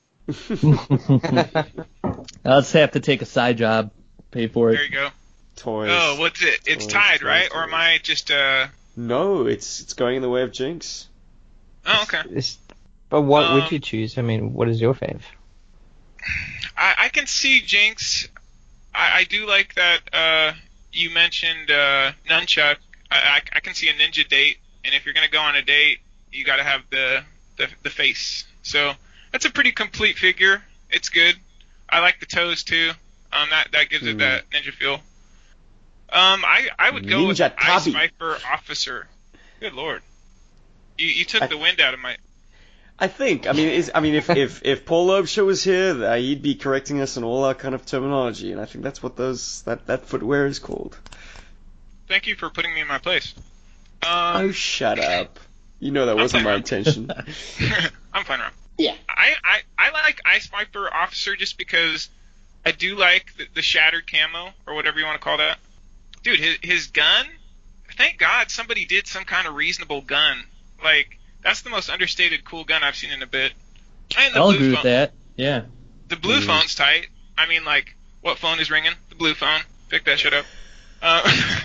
I'll just have to take a side job, pay for There it. you go. Toys. Oh, what's it? It's Toys, tied, toys, right? Or toys. am I just uh? No, it's it's going in the way of Jinx. Oh, okay. It's- but what Um, would you choose? I mean, what is your fave? I, I can see Jinx. I, I do like that. Uh, you mentioned uh, nunchuck. I, I, I can see a ninja date, and if you're gonna go on a date, you got to have the, the the face. So that's a pretty complete figure. It's good. I like the toes too. Um, that that gives Hmm. it that ninja feel. Um, I I would go with Ninja Ice Tabi. Viper Officer. Good lord. You you took I- the wind out of my. I think. I mean, is I mean, if if if Paul Loebscher was here, uh, he'd be correcting us on all our kind of terminology, and I think that's what those that that footwear is called. Thank you for putting me in my place. Um, Oh, shut up. You know that I'm wasn't my fine. intention. I'm fine, Rob. Yeah. I, I, I like Ice Viper Officer just because I do like the, the shattered camo, or whatever you want to call that. Dude, his, his gun, thank God somebody did some kind of reasonable gun. Like, that's the most understated cool gun I've seen in a bit. And the I'll blue agree phone. with that. Yeah. The blue Mhm. phone's tight. I mean, like, what phone is ringing? The blue phone. Pick that shit up. Uh,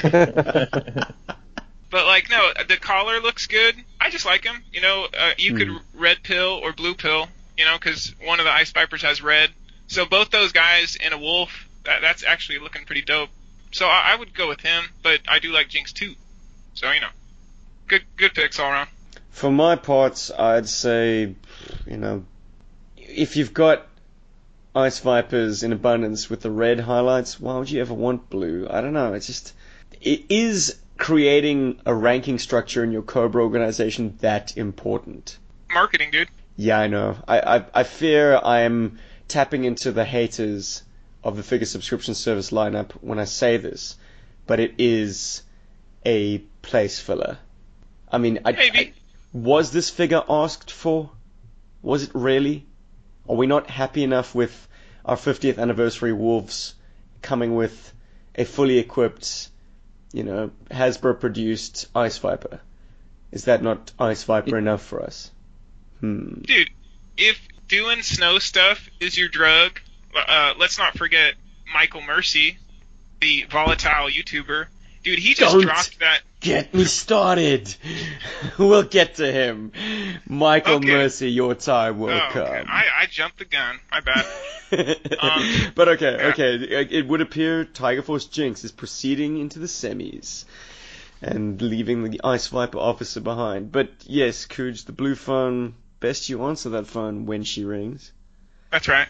But, like, no, the collar looks good. I just like him. You know, uh, you could Hmm. red pill or blue pill, you know, because one of the Ice Vipers has red. So both those guys in a wolf, that, that's actually looking pretty dope. So I, I would go with him, but I do like Jinx too. So, you know, good good picks all around. For my part, I'd say, you know, if you've got Ice Vipers in abundance with the red highlights, why would you ever want blue? I don't know. It's just, it is creating a ranking structure in your Cobra organization that important. Marketing, dude. Yeah, I know. I, I, I fear I'm tapping into the haters of the figure subscription service lineup when I say this, but it is a place filler. I mean, I, Maybe. I- was this figure asked for? Was it really? Are we not happy enough with our fiftieth anniversary Wolves coming with a fully equipped, you know, Hasbro produced Ice Viper? Is that not Ice Viper enough for us? Hmm. Dude, if doing snow stuff is your drug, uh, let's not forget Michael Mercy, the volatile YouTuber. Dude, he just Don't. dropped that. Get me started. We'll get to him. Michael Okay. Mercy, your time will Oh, come. okay. I, I jumped the gun. My bad. Um, but okay, yeah. okay. It it would appear Tiger Force Jinx is proceeding into the semis and leaving the Ice Viper officer behind. But yes, Cooge, the blue phone, best you answer that phone when she rings. That's right.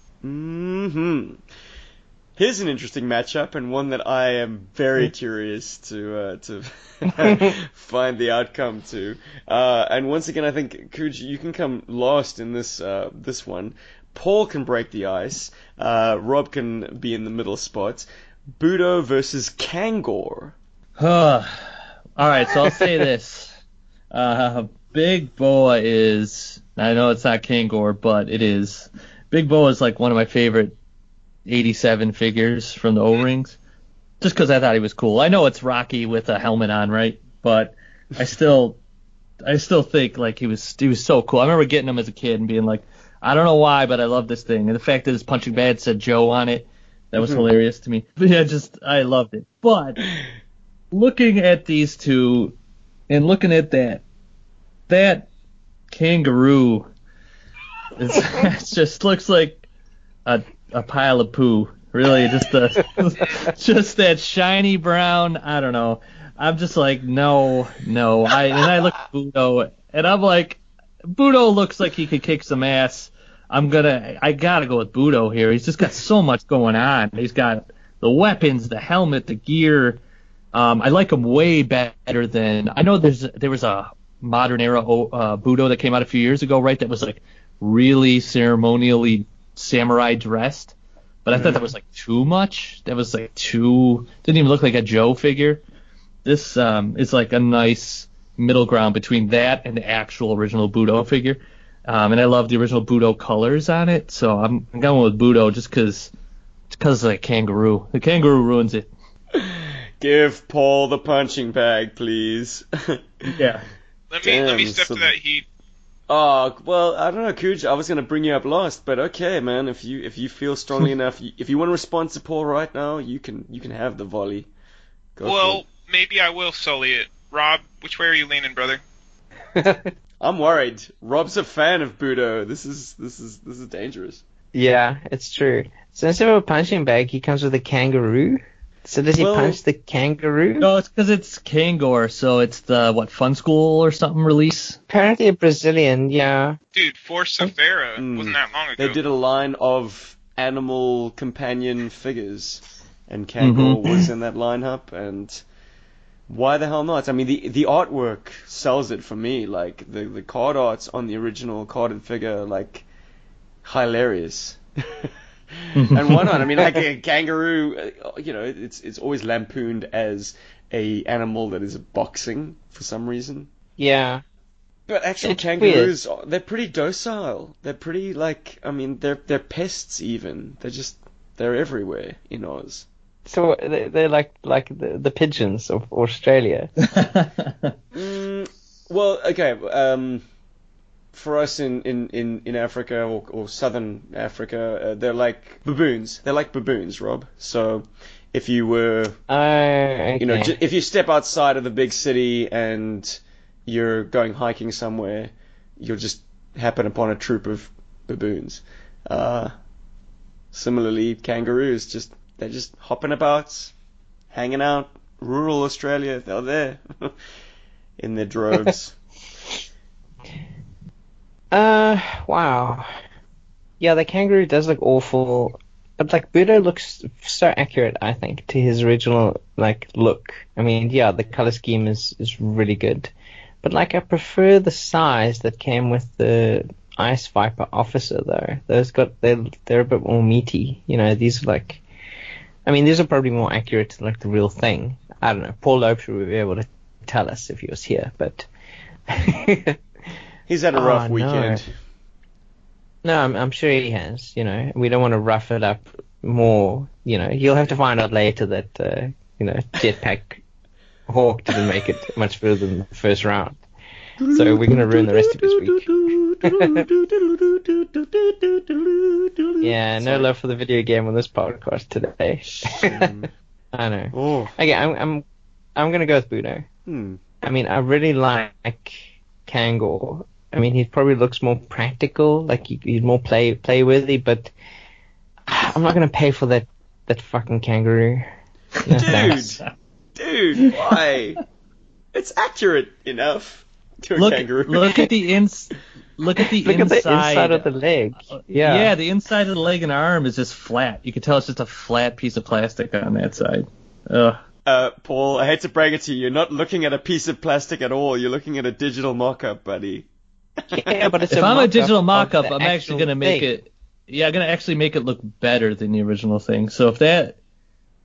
hmm Here's an interesting matchup, and one that I am very curious to uh, to find the outcome to. Uh, and once again, I think Cooge, you can come last in this uh, this one. Paul can break the ice. Uh, Rob can be in the middle spot. Budo versus Kangor. All right, so I'll say this. Uh, Big Boa is, I know it's not Kangor, but it is. Big Boa is like one of my favorite eighty-seven figures from the O-Rings, just because I thought he was cool. I know it's Rocky with a helmet on, right? But I still, I still think like he was, he was so cool. I remember getting him as a kid and being like, I don't know why, but I love this thing. And the fact that his punching bag said Joe on it, that was hilarious to me. But yeah, just, I loved it. But looking at these two and looking at that, that kangaroo, is, it just looks like a, a pile of poo. Really, just the, just that shiny brown, I don't know. I'm just like, no, no. I and I look at Budo, and I'm like, Budo looks like he could kick some ass. I'm gonna, I gotta go with Budo here. He's just got so much going on. He's got the weapons, the helmet, the gear. Um, I like him way better than, I know there's there was a modern era uh, Budo that came out a few years ago, right? That was like really ceremonially samurai dressed, but I mm. thought that was like too much. That was like too, didn't even look like a Joe figure. This um, is like a nice middle ground between that and the actual original Budo figure. Um, and I love the original Budo colors on it, so I'm, I'm going with Budo just because because of the kangaroo. The kangaroo ruins it. Give Paul the punching bag, please. Yeah. Let me Damn, let me step so- to that heat. Oh, well, I don't know, Cooge. I was going to bring you up last, but okay, man. If you if you feel strongly enough, if you want to respond to Paul right now, you can you can have the volley. Go for Well, it. maybe I will sully it. Rob, which way are you leaning, brother? I'm worried. Rob's a fan of Budo. This is this is this is dangerous. Yeah, it's true. So instead of a punching bag, he comes with a kangaroo. So does he Well- punch the kangaroo? No, it's because it's Kangor, so it's the, what, Fun School or something release? Apparently a Brazilian, yeah. Dude, Force Safara Mm. wasn't that long ago. They did a line of animal companion figures, and Kangor Mhm. was in that lineup, and why the hell not? I mean, the the artwork sells it for me. Like, the, the card arts on the original carded figure are, like, hilarious. And why not? I mean, like a kangaroo, uh, you know, it's it's always lampooned as a animal that is boxing for some reason. Yeah. But actual It's kangaroos, are- they're pretty docile. They're pretty, like, I mean, they're they're pests even. They're just, they're everywhere in Oz. So they- they're like like the, the pigeons of Australia. Mm, well, okay, um, for us in, in, in, in Africa or, or southern Africa, uh, they're like baboons. They're like baboons, Rob. So if you were, Oh, okay. you know, j- if you step outside of the big city and you're going hiking somewhere, you'll just happen upon a troop of baboons. Uh, similarly, kangaroos, just they're just hopping about, hanging out, rural Australia. They're there in their droves. Uh, wow. Yeah, the kangaroo does look awful, but like Budo looks so accurate, I think, to his original like look. I mean, yeah, the color scheme is is really good, but like I prefer the size that came with the Ice Viper officer though. Those got they're they're a bit more meaty. You know, these are like, I mean, these are probably more accurate to like the real thing. I don't know. Paul Lopes would be able to tell us if he was here, but. He's had a Oh, rough no. weekend. No, I'm, I'm sure he has. You know, we don't want to rough it up more. You know, you'll have to find out later that uh, you know Jetpack Hawk didn't make it much further than the first round. So we're gonna ruin the rest of his week. Yeah, no Sorry. love for the video game on this podcast today. Shame. I know. Oh. Okay, I'm I'm I'm gonna go with Budo. Hmm. I mean, I really like Kangor. I mean, he probably looks more practical, like he, he's more play play worthy, but I'm not gonna pay for that that fucking kangaroo. No, thanks. Dude, dude, why? It's accurate enough to a look, kangaroo. look at the ins. Look at the Look inside. at the inside of the leg. Yeah. Yeah, the inside of the leg and arm is just flat. You can tell it's just a flat piece of plastic on that side. Ugh. Uh, Paul, I hate to break it to you, you're not looking at a piece of plastic at all. You're looking at a digital mock-up, buddy. Yeah, but it's If a I'm a mock-up digital of mock-up, the I'm actual actually gonna make thing. it. Yeah, I'm gonna actually make it look better than the original thing. So if that,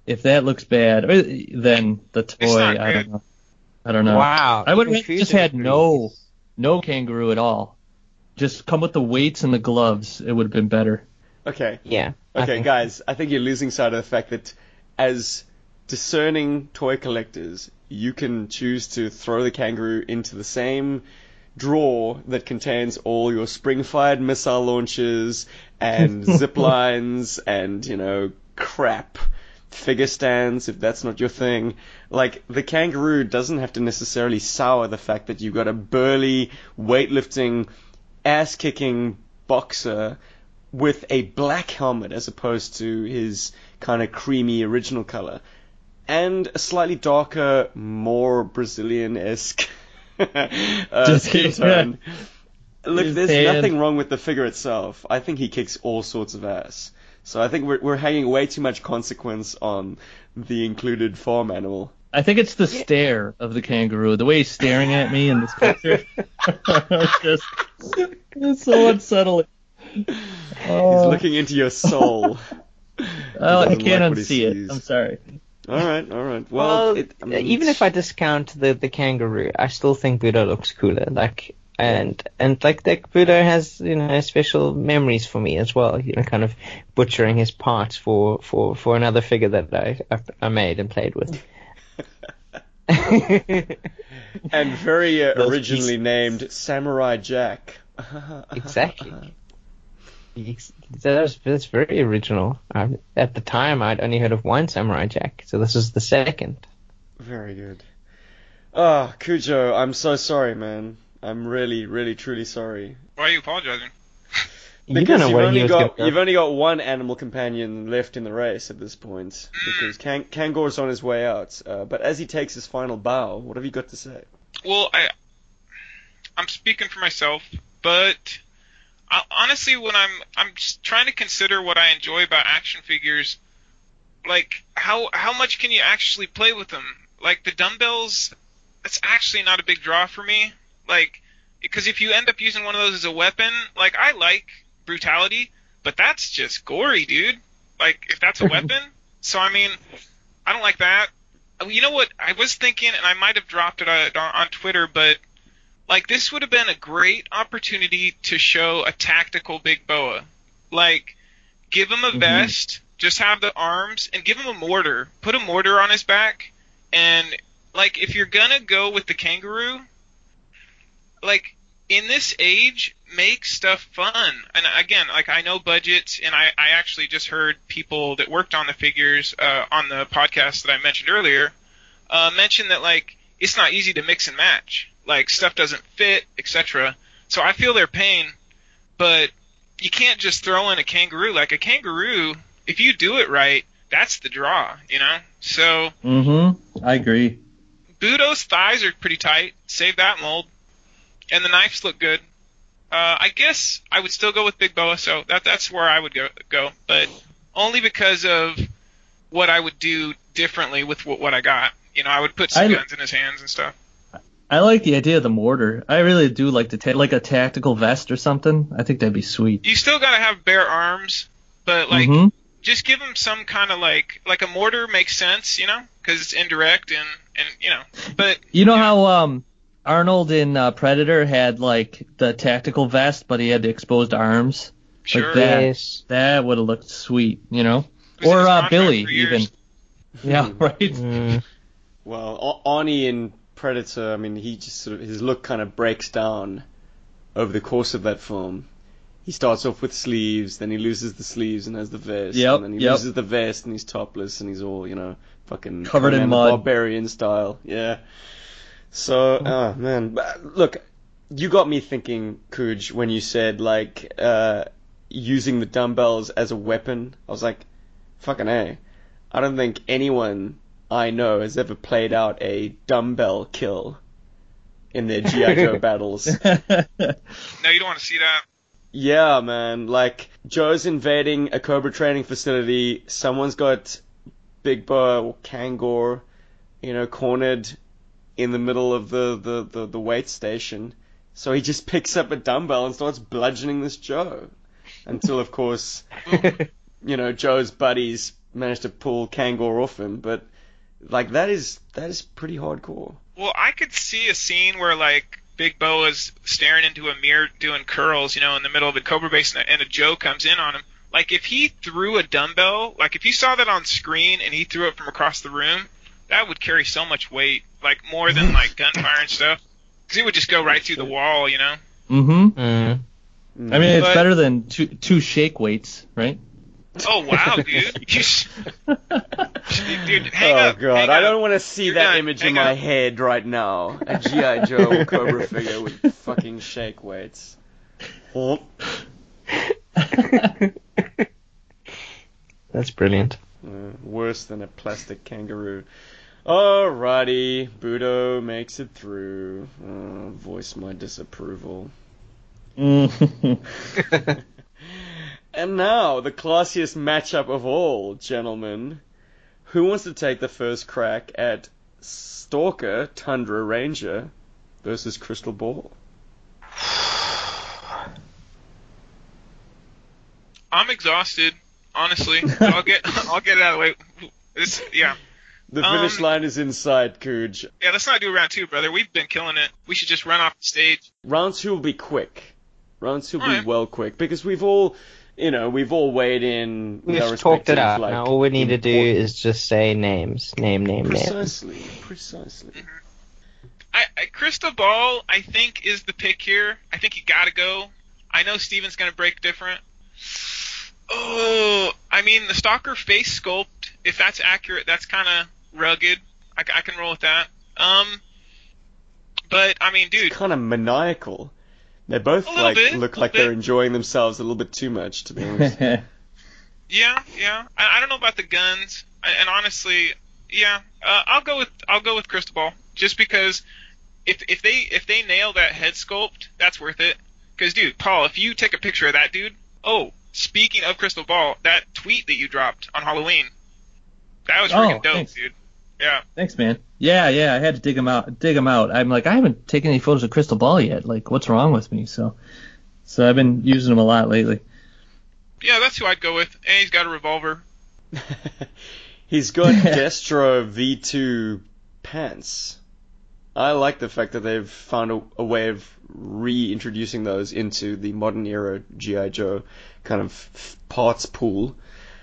if that looks bad, or- then the toy, not I good. don't know. I don't know. Wow. I would even have just Fusion had agrees. no no kangaroo at all. Just come with the weights and the gloves. It would have been better. Okay. Yeah. I Okay, think- guys, I think you're losing sight of the fact that as discerning toy collectors, you can choose to throw the kangaroo into the same drawer that contains all your spring-fired missile launchers and zip lines and, you know, crap figure stands, if that's not your thing. Like, the kangaroo doesn't have to necessarily sour the fact that you've got a burly, weightlifting, ass-kicking boxer with a black helmet as opposed to his kind of creamy original color, and a slightly darker, more Brazilian-esque uh, skin tone. Look, His there's hand. nothing wrong with the figure itself. I think he kicks all sorts of ass. So I think we're we're hanging way too much consequence on the included farm animal. I think it's the stare of the kangaroo, the way he's staring at me in this picture. It's just it's so unsettling. He's Oh, looking into your soul. oh, I doesn't can't like what he unsee sees. it. I'm sorry. All right, all right. Well, Well, it, I mean, even if I discount the, the kangaroo, I still think Budo looks cooler. Like, and and like like Budo has, you know, special memories for me as well. You know, kind of butchering his parts for, for, for another figure that I, I I made and played with. and very uh, Those originally pieces. named Samurai Jack. Exactly. Ex- That's, that's very original. Um, at the time, I'd only heard of one Samurai Jack, so this is the second. Very good. Ah, Cujo, I'm so sorry, man. I'm really, really, truly sorry. Why are you apologizing? You Because don't know you've where he only was got going to go. you've only got one animal companion left in the race at this point, because Kang- Kangor's on his way out. Uh, but as he takes his final bow, what have you got to say? Well, I, I'm speaking for myself, but I, honestly, when I'm I'm just trying to consider what I enjoy about action figures, like how how much can you actually play with them? Like the dumbbells, that's actually not a big draw for me. Like, because if you end up using one of those as a weapon, like I like brutality, but that's just gory, dude. Like if that's a weapon, so I mean, I don't like that. You know what? I was thinking, and I might have dropped it on, on Twitter, but like this would have been a great opportunity to show a tactical Big Boa. Like, give him a Mhm. vest, just have the arms, and give him a mortar. Put a mortar on his back, and like if you're gonna go with the kangaroo, like in this age, make stuff fun. And again, like I know budgets, and I, I actually just heard people that worked on the figures uh, on the podcast that I mentioned earlier uh, mention that like it's not easy to mix and match. Like stuff doesn't fit, et cetera. So I feel their pain, but you can't just throw in a kangaroo. Like a kangaroo, if you do it right, that's the draw, you know. So Mm-hmm. I agree. Budo's thighs are pretty tight. Save that mold. And the knives look good. Uh, I guess I would still go with Big Boa, so that that's where I would go, go. But only because of what I would do differently with what, what I got. You know, I would put some I- guns in his hands and stuff. I like the idea of the mortar. I really do like the ta- like a tactical vest or something. I think that'd be sweet. You still gotta have bare arms, but like Mhm. just give him some kind of like like a mortar makes sense, you know, because it's indirect and and you know. But You know how um Arnold in uh, Predator had like the tactical vest, but he had the exposed arms. sure, Like that. Yes. That would have looked sweet, you know. It was in Or his uh, contract Billy for years. even. Yeah, right. Mm. Well, A- Arnie in Predator, I mean, he just sort of his look kind of breaks down over the course of that film. He starts off with sleeves, then he loses the sleeves and has the vest, Yep, and then he yep. loses the vest and he's topless and he's all, you know, fucking Covered in Conan the mud. Barbarian style. Yeah. So, oh man, but look, you got me thinking, Kuj, when you said like uh, using the dumbbells as a weapon. I was like, fucking A. I don't think anyone I know has ever played out a dumbbell kill in their G I. Joe battles. No, you don't want to see that. Yeah, man. Like, Joe's invading a Cobra training facility. Someone's got Big Boa or Kangor, you know, cornered in the middle of the, the, the, the weight station. So he just picks up a dumbbell and starts bludgeoning this Joe. Until, of course, you know, Joe's buddies managed to pull Kangor off him, but like that is that is pretty hardcore. Well, I could see a scene where like Big Bo is staring into a mirror doing curls, you know, in the middle of the Cobra base, and a Joe comes in on him. Like if he threw a dumbbell, like if you saw that on screen and he threw it from across the room, that would carry so much weight, like more than like gunfire and stuff, because it would just go right through the wall, you know. Mm-hmm. Mm. I mean, it's But- better than two two shake weights, right? Oh wow, dude! You s- dude, hang oh up. god, hang I up. don't want to see You're that done. image Hang in my up. head right now. A G I. Joe Cobra figure with fucking shake weights. Oh. That's brilliant. Uh, worse than a plastic kangaroo. Alrighty, Budo makes it through. Uh, voice my disapproval. Mm. And now, the classiest matchup of all, gentlemen. Who wants to take the first crack at Stalker Tundra Ranger versus Crystal Ball? I'm exhausted, honestly. I'll get I'll get it out of the way. This, yeah. The finish Um, line is in sight, Cooge. Yeah, let's not do round two, brother. We've been killing it. We should just run off the stage. Round two will be quick. Round two will be Alright. well quick, because we've all, you know, we've all weighed in. with We've our talked it respective, out. like, Now all we need to do important- is just say names. Name, name, name. Precisely, precisely. I, I Crystal Ball, I think, is the pick here. I think you gotta go. I know Steven's gonna break different. Oh, I mean, the Stalker face sculpt, if that's accurate, that's kind of rugged. I, c- I can roll with that. Um, but I mean, dude, Kind of maniacal. They both A little like bit, look little like they're bit. enjoying themselves a little bit too much, to be honest. yeah, yeah. I, I don't know about the guns, I, and honestly, yeah, uh, I'll go with I'll go with Crystal Ball, just because if if they if they nail that head sculpt, that's worth it. Because dude, Paul, if you take a picture of that dude, oh, speaking of Crystal Ball, that tweet that you dropped on Halloween, that was Oh, freaking dope, thanks. dude. Yeah. Thanks, man. Yeah, yeah, I had to dig him out. Dig him out. I'm like, I haven't taken any photos of Crystal Ball yet. Like, what's wrong with me? So, so I've been using him a lot lately. Yeah, that's who I'd go with. And he's got a revolver. He's got Destro V two pants. I like the fact that they've found a, a way of reintroducing those into the modern era G I. Joe kind of f- parts pool.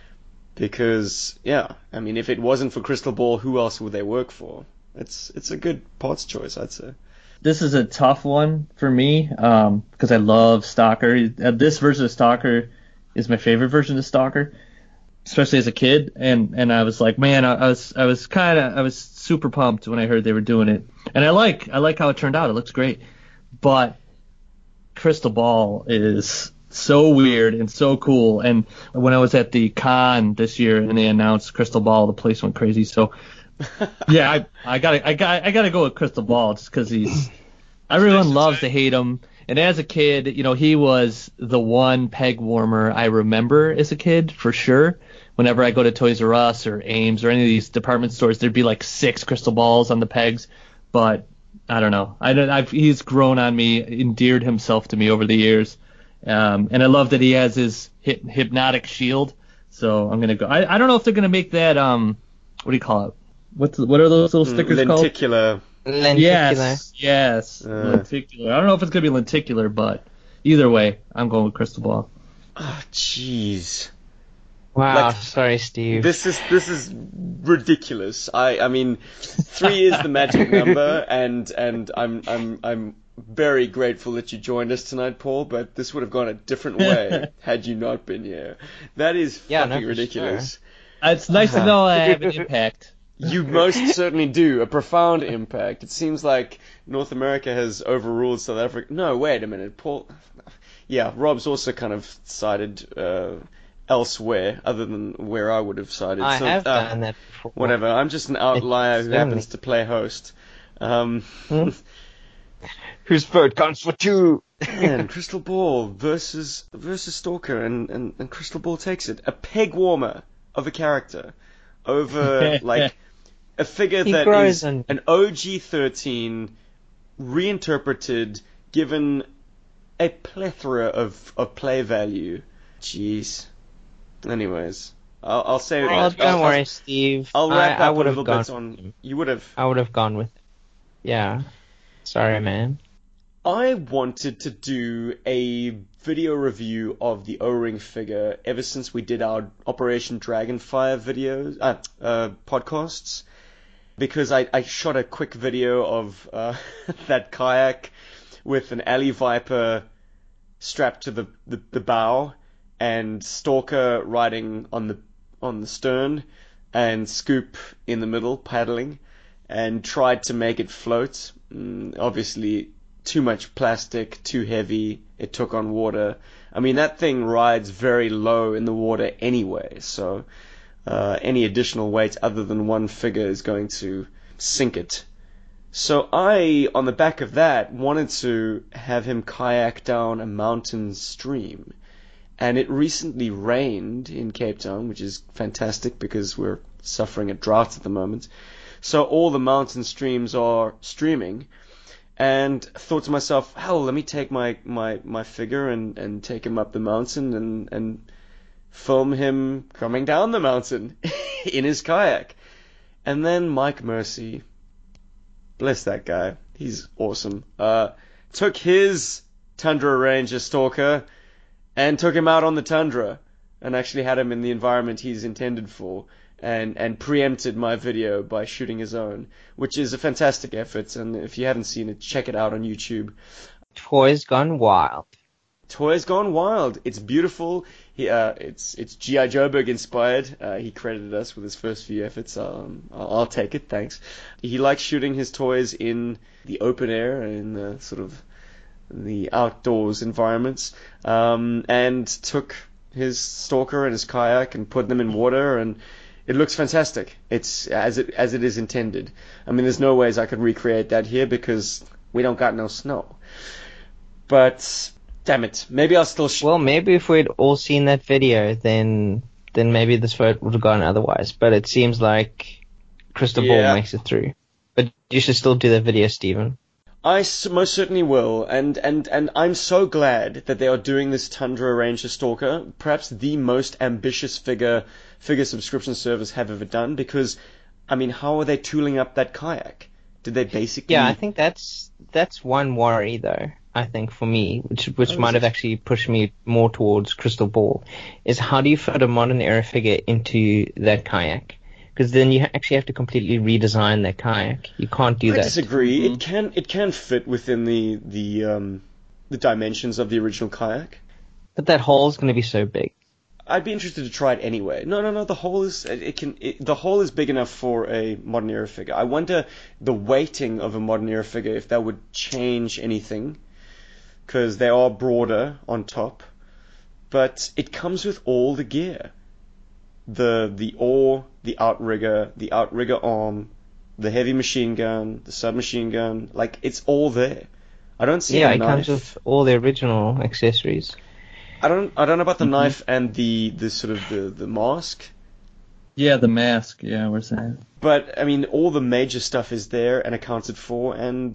Because, yeah, I mean, if it wasn't for Crystal Ball, who else would they work for? It's it's a good parts choice, I'd say. This is a tough one for me um, because I love Stalker. Uh, This version of Stalker is my favorite version of Stalker, especially as a kid. And, and I was like, man, I, I was I was kind of I was super pumped when I heard they were doing it. And I like I like how it turned out. It looks great. But Crystal Ball is so weird and so cool. And when I was at the con this year and they announced Crystal Ball, the place went crazy. So yeah, I, I gotta I got I gotta go with Crystal Ball just because he's everyone nice loves to say. to hate him. And as a kid, you know, he was the one peg warmer I remember as a kid for sure. Whenever I go to Toys R Us or Ames or any of these department stores, there'd be like six Crystal Balls on the pegs. But I don't know. I don't. I've, he's grown on me, endeared himself to me over the years. Um, and I love that he has his hip, hypnotic shield. So I'm gonna go. I, I don't know if they're gonna make that. Um, what do you call it? What's the, what are those little stickers called? Lenticular. Lenticular. Yes, yes, Uh. lenticular. I don't know if it's gonna be lenticular, but either way, I'm going with Crystal Ball. Oh, jeez. Wow, Like, sorry, Steve. This is this is ridiculous. I I mean, three is the magic number, and and I'm I'm I'm very grateful that you joined us tonight, Paul. But this would have gone a different way had you not been here. That is Yeah, no, fucking for ridiculous. It's nice to Uh-huh. know I have an impact. You most certainly do. A profound impact. It seems like North America has overruled South Africa. No, wait a minute, Paul. Yeah, Rob's also kind of sided uh, elsewhere, other than where I would have sided. I so, have uh, done that before. Whatever. I'm just an outlier who Certainly. happens to play host. Um, Hmm? Whose vote counts for two? man, Crystal Ball versus versus Stalker, and, and, and Crystal Ball takes it. A peg warmer of a character over like a figure He that grows is on- an O G thirteen reinterpreted, given a plethora of, of play value. Jeez. Anyways, I'll, I'll say. Oh, I'll, don't I'll, worry, Steve. I'll wrap I, I up would a have little gone bit on. You would have. I would have gone with it. Yeah. Sorry, man. I wanted to do a video review of the O-Ring figure ever since we did our Operation Dragonfire videos, uh, uh, podcasts, because I, I shot a quick video of uh, that kayak with an alley viper strapped to the, the, the bow and Stalker riding on the on the stern and Scoop in the middle paddling, and tried to make it float. Mm, obviously, too much plastic, too heavy, it took on water. I mean, that thing rides very low in the water anyway, so uh, any additional weight other than one figure is going to sink it. So I, on the back of that, wanted to have him kayak down a mountain stream. And it recently rained in Cape Town, which is fantastic because we're suffering a drought at the moment. So all the mountain streams are streaming. And thought to myself, hell, let me take my, my, my figure and, and take him up the mountain and, and film him coming down the mountain in his kayak. And then Mike Mercy, bless that guy, he's awesome, uh, took his Tundra Ranger Stalker and took him out on the tundra and actually had him in the environment he's intended for. And, and preempted my video by shooting his own, which is a fantastic effort. And if you haven't seen it, check it out on YouTube. Toys Gone Wild. Toys Gone Wild. It's beautiful. He, uh, it's it's G I. Joburg inspired. Uh, he credited us with his first few efforts. Um, I'll, I'll take it, thanks. He likes shooting his toys in the open air, in the sort of the outdoors environments, um, and took his Stalker and his kayak and put them in water, and it looks fantastic. It's as it as it is intended. I mean, there's no ways I could recreate that here because we don't got no snow. But damn it, maybe I'll still. Sh- well, maybe if we'd all seen that video, then then maybe this vote would have gone otherwise. But it seems like Crystal yeah. Ball makes it through. But you should still do that video, Stephen. I s- most certainly will, and, and, and I'm so glad that they are doing this Tundra Ranger Stalker, perhaps the most ambitious figure figure subscription service have ever done, because, I mean, how are they tooling up that kayak? Did they basically... Yeah, I think that's that's one worry, though, I think, for me, which which Oh, might is have it? actually pushed me more towards Crystal Ball, is how do you fit a modern era figure into that kayak? Because then you actually have to completely redesign that kayak. You can't do I that. disagree. Mm-hmm. It can it can fit within the the um the dimensions of the original kayak. But that hole's going to be so big. I'd be interested to try it anyway. No, no, no. The hole is it can it, the hole is big enough for a modern era figure. I wonder the weighting of a modern era figure, if that would change anything, because they are broader on top. But it comes with all the gear. The the oar, the outrigger, the outrigger arm, the heavy machine gun, the submachine gun, like it's all there. I don't see Yeah, a it knife. comes with all the original accessories. I don't I don't know about the Mhm. knife and the, the sort of the, the mask. Yeah, the mask. Yeah, we're saying. But I mean all the major stuff is there and accounted for, and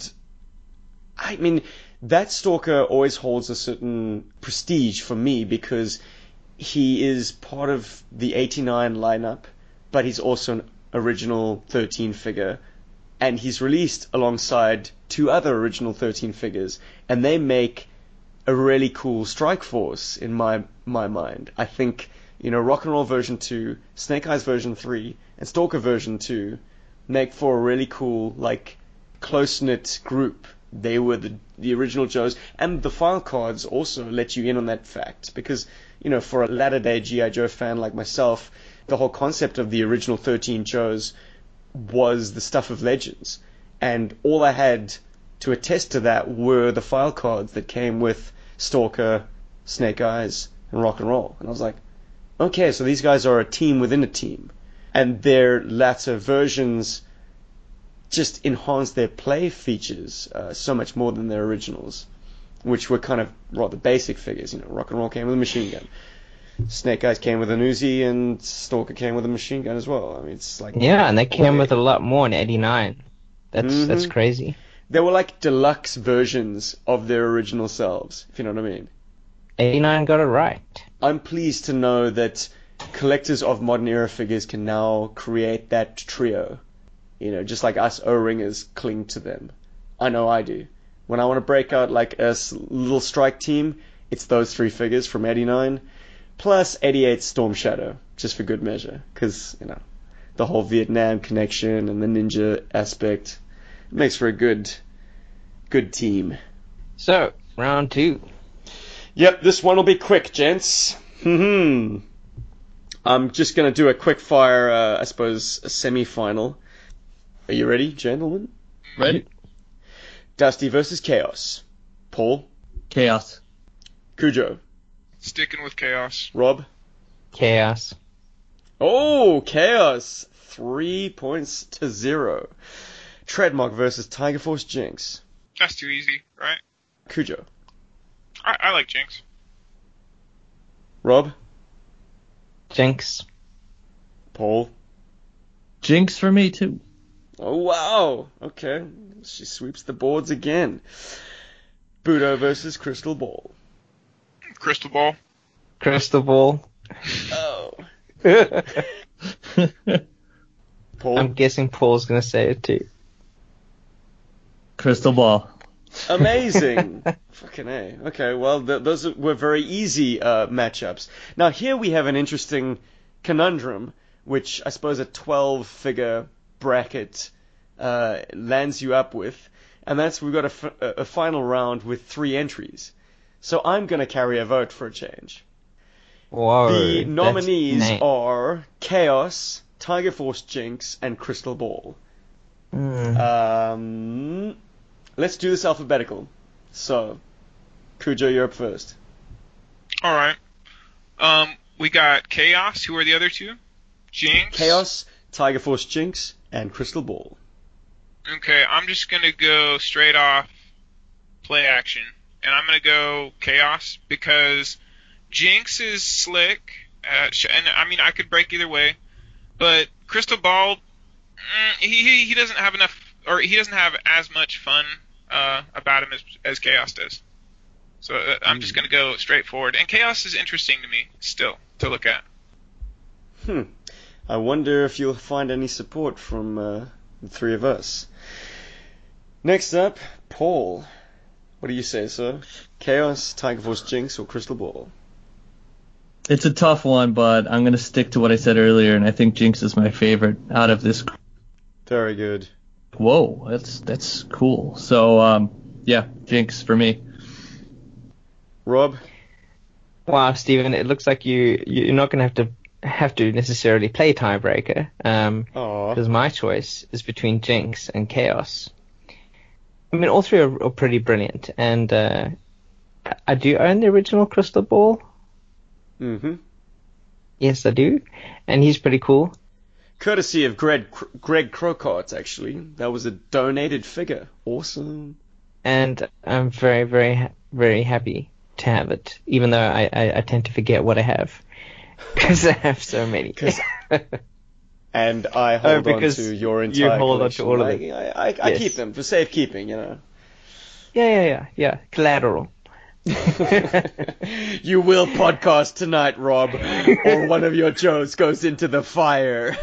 I mean that Stalker always holds a certain prestige for me because he is part of the eighty-nine lineup, but he's also an original thirteen figure, and he's released alongside two other original thirteen figures, and they make a really cool Strike Force in my my mind. I think, you know, Rock and Roll version two, Snake Eyes version three, and Stalker version two make for a really cool, like, close-knit group. They were the the original Joes, and the file cards also let you in on that fact, because, you know, for a latter-day G I. Joe fan like myself, the whole concept of the original thirteen Joes was the stuff of legends, and all I had to attest to that were the file cards that came with Stalker, Snake Eyes, and Rock and Roll. And I was like, okay, so these guys are a team within a team, and their latter versions just enhanced their play features uh, so much more than their originals, which were kind of rather basic figures. You know, Rock and Roll came with a machine gun, Snake Eyes came with an Uzi, and Stalker came with a machine gun as well. I mean, it's like, Yeah, and they came okay. with a lot more in eighty-nine. That's Mhm. that's crazy. They were like deluxe versions of their original selves, if you know what I mean. eighty-nine got it right. I'm pleased to know that collectors of modern era figures can now create that trio. You know, just like us O-ringers cling to them. I know I do. When I want to break out like a little strike team, it's those three figures from eighty-nine, plus eighty-eight Storm Shadow, just for good measure. Because, you know, the whole Vietnam connection and the ninja aspect makes for a good, good team. So, round two. Yep, this one will be quick, gents. Hmm. I'm just going to do a quick fire, uh, I suppose, a semi-final. Are you ready, gentlemen? Ready? Dusty versus Chaos. Paul? Chaos. Cujo? Sticking with Chaos. Rob? Chaos. Oh, Chaos! Three points to zero. Treadmark versus Tiger Force Jinx. That's too easy, right? Cujo? I, I like Jinx. Rob? Jinx. Paul? Jinx for me, too. Oh, wow. Okay. She sweeps the boards again. Budo versus Crystal Ball. Crystal Ball. Crystal Ball. Oh. Paul? I'm guessing Paul's going to say it too. Crystal Ball. Amazing. Fucking A. Okay, well, th- those were very easy uh, matchups. Now, here we have an interesting conundrum, which I suppose a twelve-figure bracket uh, lands you up with, and that's we've got a, f- a final round with three entries. So I'm going to carry a vote for a change. Whoa. The nominees that's are Chaos, Tiger Force Jinx, and Crystal Ball. Mm. Um, let's do this alphabetical. So, Cujo, you're up first. All right. Um, we got Chaos. Who are the other two? Jinx. Chaos, Tiger Force Jinx, and Crystal Ball. Okay, I'm just gonna go straight off play action, and I'm gonna go Chaos because Jinx is slick. Uh, and I mean, I could break either way, but Crystal Ball, mm, he he doesn't have enough, or he doesn't have as much fun uh, about him as as Chaos does. So uh, I'm just gonna go straight forward, and Chaos is interesting to me still to look at. Hmm. I wonder if you'll find any support from uh, the three of us. Next up, Paul. What do you say, sir? Chaos, Tiger Force Jinx, or Crystal Ball? It's a tough one, but I'm going to stick to what I said earlier, and I think Jinx is my favorite out of this. Very good. Whoa, that's that's cool. So, um, yeah, Jinx for me. Rob? Wow, Stephen, it looks like you, you're not going to have to have to necessarily play tiebreaker, um, Aw. because my choice is between Jinx and Chaos. I mean, all three are, are pretty brilliant, and uh, I do own the original Crystal Ball. Mm-hmm. Yes, I do, and he's pretty cool. Courtesy of Greg, Greg Crocart, actually. That was a donated figure. Awesome. And I'm very, very, ha- very happy to have it, even though I, I, I tend to forget what I have. Because I have so many. And I hold oh, on to your entire you hold collection. on to all of I, them. I, I, I Yes. keep them for safekeeping, you know. Yeah, yeah, yeah, yeah. Collateral. You will podcast tonight, Rob, or one of your Joes goes into the fire.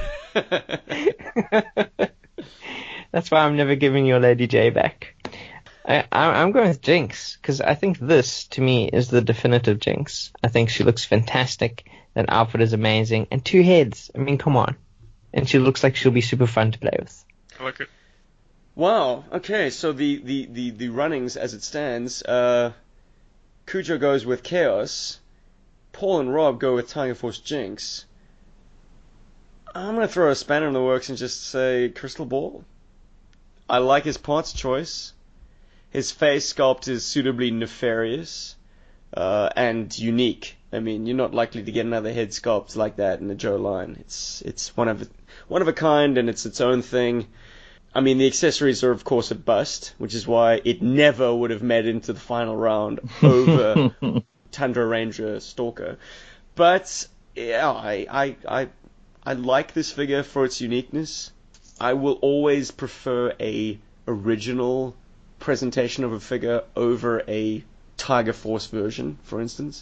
That's why I'm never giving your Lady J back. I, I, I'm going with Jinx, because I think this, to me, is the definitive Jinx. I think she looks fantastic. That outfit is amazing. And two heads. I mean, come on. And she looks like she'll be super fun to play with. I like it. Wow, okay, so the, the, the, the runnings as it stands, uh, Cujo goes with Chaos, Paul and Rob go with Tiger Force Jinx. I'm going to throw a spanner in the works and just say Crystal Ball. I like his parts choice. His face sculpt is suitably nefarious uh, and unique. I mean, you're not likely to get another head sculpt like that in the Joe line. It's it's one of one of a kind, and it's its own thing. I mean, the accessories are of course a bust, which is why it never would have made it into the final round over Tundra Ranger Stalker. But yeah, I I I I like this figure for its uniqueness. I will always prefer a original presentation of a figure over a Tiger Force version, for instance.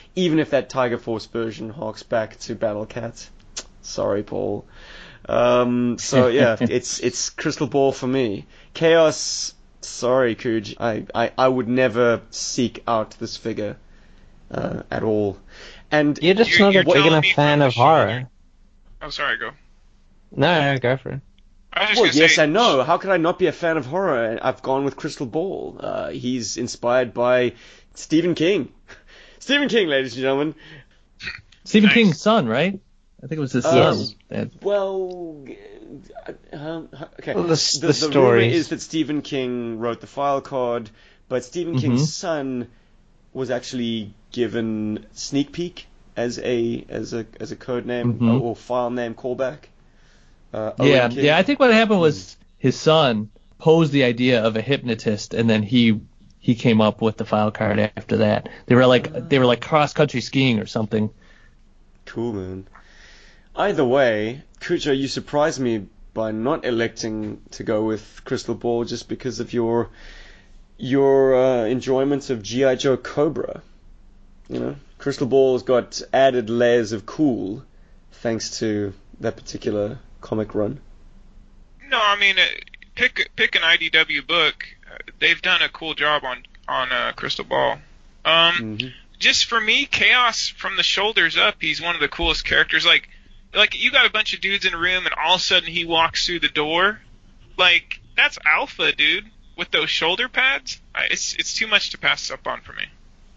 even if that Tiger Force version harks back to Battle Cat. Sorry, Paul. Um, so yeah, it's it's Crystal Ball for me. Chaos, sorry, Kuj, I, I, I would never seek out this figure uh, at all. And You're just You're- not you're a big telling enough me fan from the of horror. shoulder. Oh, sorry, go. No, no, go for it. I was just Well, gonna yes say, and no. How could I not be a fan of horror? I've gone with Crystal Ball. Uh, he's inspired by Stephen King. Stephen King, ladies and gentlemen. Stephen Nice. King's son, right? I think it was his Um, son. that- Well, uh, um, okay. Well, the- the, the the stories. rumor is that Stephen King wrote the file card, but Stephen Mhm. King's son was actually given Sneak Peek as a as a as a code name Mhm. or, or file name callback. Uh, Owen Yeah, King. yeah. I think what happened was his son posed the idea of a hypnotist, and then he he came up with the file card after that. They were like they were like cross country skiing or something. Cool, man. Either way, Kujo, you surprised me by not electing to go with Crystal Ball just because of your your uh, enjoyment of G I. Joe Cobra. You know, Crystal Ball's got added layers of cool thanks to that particular comic run. no, I mean, uh, pick pick an I D W book. Uh, they've done a cool job on on uh, Crystal Ball. Um, Mhm. Just for me, Chaos from the shoulders up, he's one of the coolest characters. Like, like you got a bunch of dudes in a room, and all of a sudden he walks through the door. Like, that's alpha, dude. With those shoulder pads, I- it's it's too much to pass up on for me.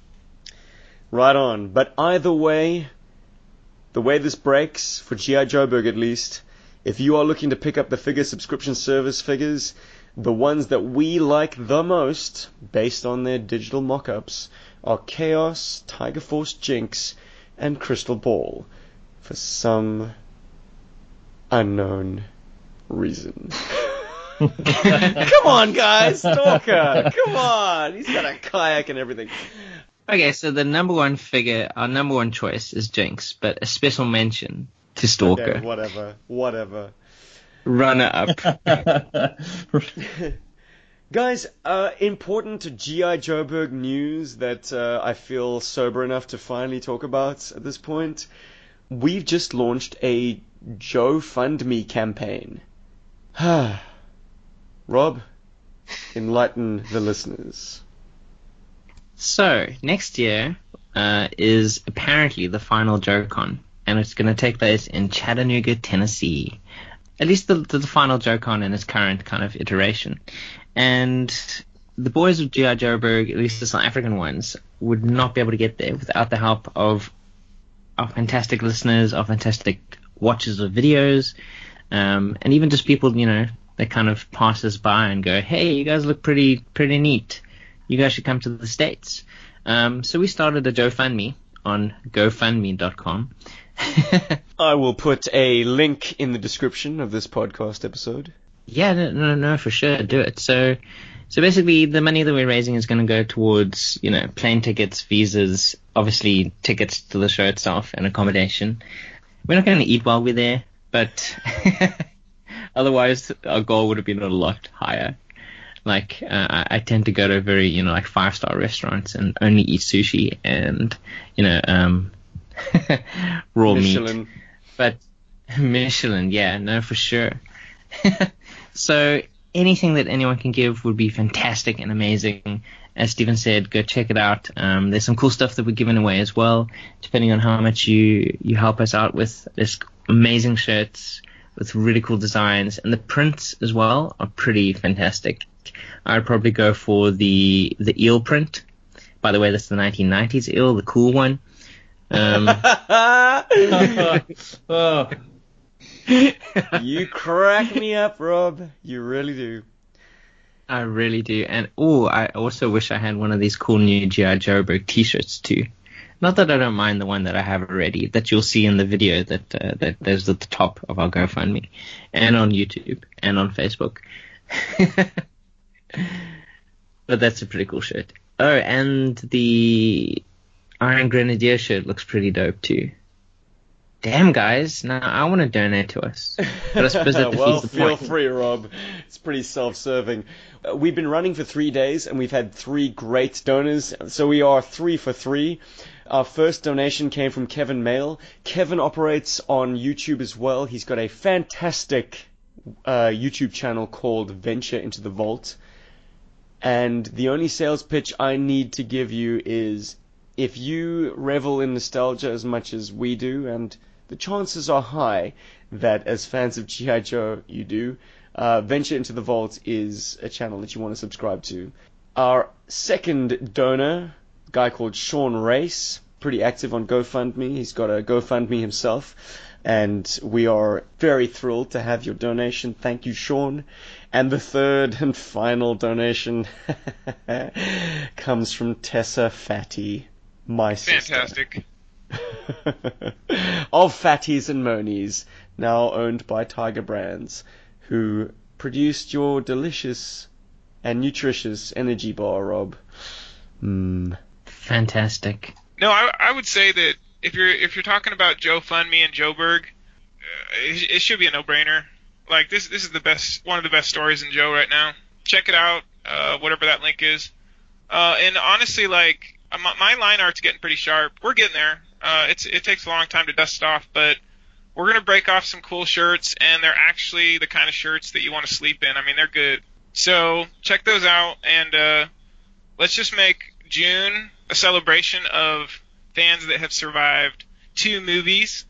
Right on. But either way, the way this breaks, for G I. Joburg at least, if you are looking to pick up the figure subscription service figures, the ones that we like the most, based on their digital mock-ups, are Chaos, Tiger Force Jinx, and Crystal Ball, for some unknown reason. Come on, guys! Stalker! Come on! He's got a kayak and everything. Okay, so the number one figure, our number one choice is Jinx, but a special mention to Stalker. Okay, whatever. Whatever. Runner up. Guys, uh, important G I. Joburg news that uh, I feel sober enough to finally talk about at this point. We've just launched a GoFundMe campaign. Rob, enlighten the listeners. So, next year uh, is apparently the final JoeCon, and it's going to take place in Chattanooga, Tennessee. At least the, the, the final JoeCon in its current kind of iteration. And the boys of G I. Joburg, at least the South African ones, would not be able to get there without the help of our fantastic listeners, our fantastic watchers of videos, um, and even just people, you know, that kind of pass us by and go, hey, you guys look pretty pretty neat. You guys should come to the States. Um, so we started a GoFundMe on GoFundMe dot com. I will put a link in the description of this podcast episode. Yeah, no, no, no, for sure, do it. So, so basically, the money that we're raising is going to go towards, you know, plane tickets, visas, obviously tickets to the show itself, and accommodation. We're not going to eat while we're there, but otherwise, our goal would have been a lot higher. Like, uh, I, I tend to go to very, you know, like five star restaurants and only eat sushi and, you know, um, raw Michelin. meat. But Michelin, yeah, no, for sure. So anything that anyone can give would be fantastic and amazing. As Stephen said, go check it out. Um, there's some cool stuff that we're giving away as well, depending on how much you, you help us out with. There's amazing shirts with really cool designs, and the prints as well are pretty fantastic. I'd probably go for the the eel print. By the way, that's the nineteen nineties eel, the cool one. Um, Oh. You crack me up, Rob. You really do. I really do. And oh, I also wish I had one of these cool new G I. Joburg t-shirts too. Not that I don't mind the one that I have already, that you'll see in the video that uh, that there's at the top of our GoFundMe, and on YouTube, and on Facebook. But that's a pretty cool shirt. Oh, and the Iron Grenadier shirt looks pretty dope too. Damn, guys, now I want to donate to us. But I suppose that defeats well, the feel point. free, Rob. It's pretty self-serving. Uh, we've been running for three days, and we've had three great donors, so we are three for three. Our first donation came from Kevin Mail. Kevin operates on YouTube as well. He's got a fantastic uh, YouTube channel called Venture into the Vault. And the only sales pitch I need to give you is, if you revel in nostalgia as much as we do, and the chances are high that as fans of G I. Joe you do, uh, Venture into the Vault is a channel that you want to subscribe to. Our second donor, a guy called Sean Race, pretty active on GoFundMe. He's got a GoFundMe himself, and we are very thrilled to have your donation. Thank you, Sean. And the third and final donation comes from Tessa Fatty, my sister. Fantastic. Of Fatties and Monies, now owned by Tiger Brands, who produced your delicious and nutritious energy bar, Rob. Mmm. Fantastic. No, I, I would say that if you're if you're talking about Joe Fundme and Joeberg, uh, it, it should be a no-brainer. Like this this is the best one of the best stories in Joe right now. Check it out, uh, whatever that link is. Uh, and honestly, like my, my line art's getting pretty sharp. We're getting there. Uh, it's it takes a long time to dust it off, but we're gonna break off some cool shirts, and they're actually the kind of shirts that you want to sleep in. I mean, they're good. So check those out, and uh, let's just make June a celebration of fans that have survived two movies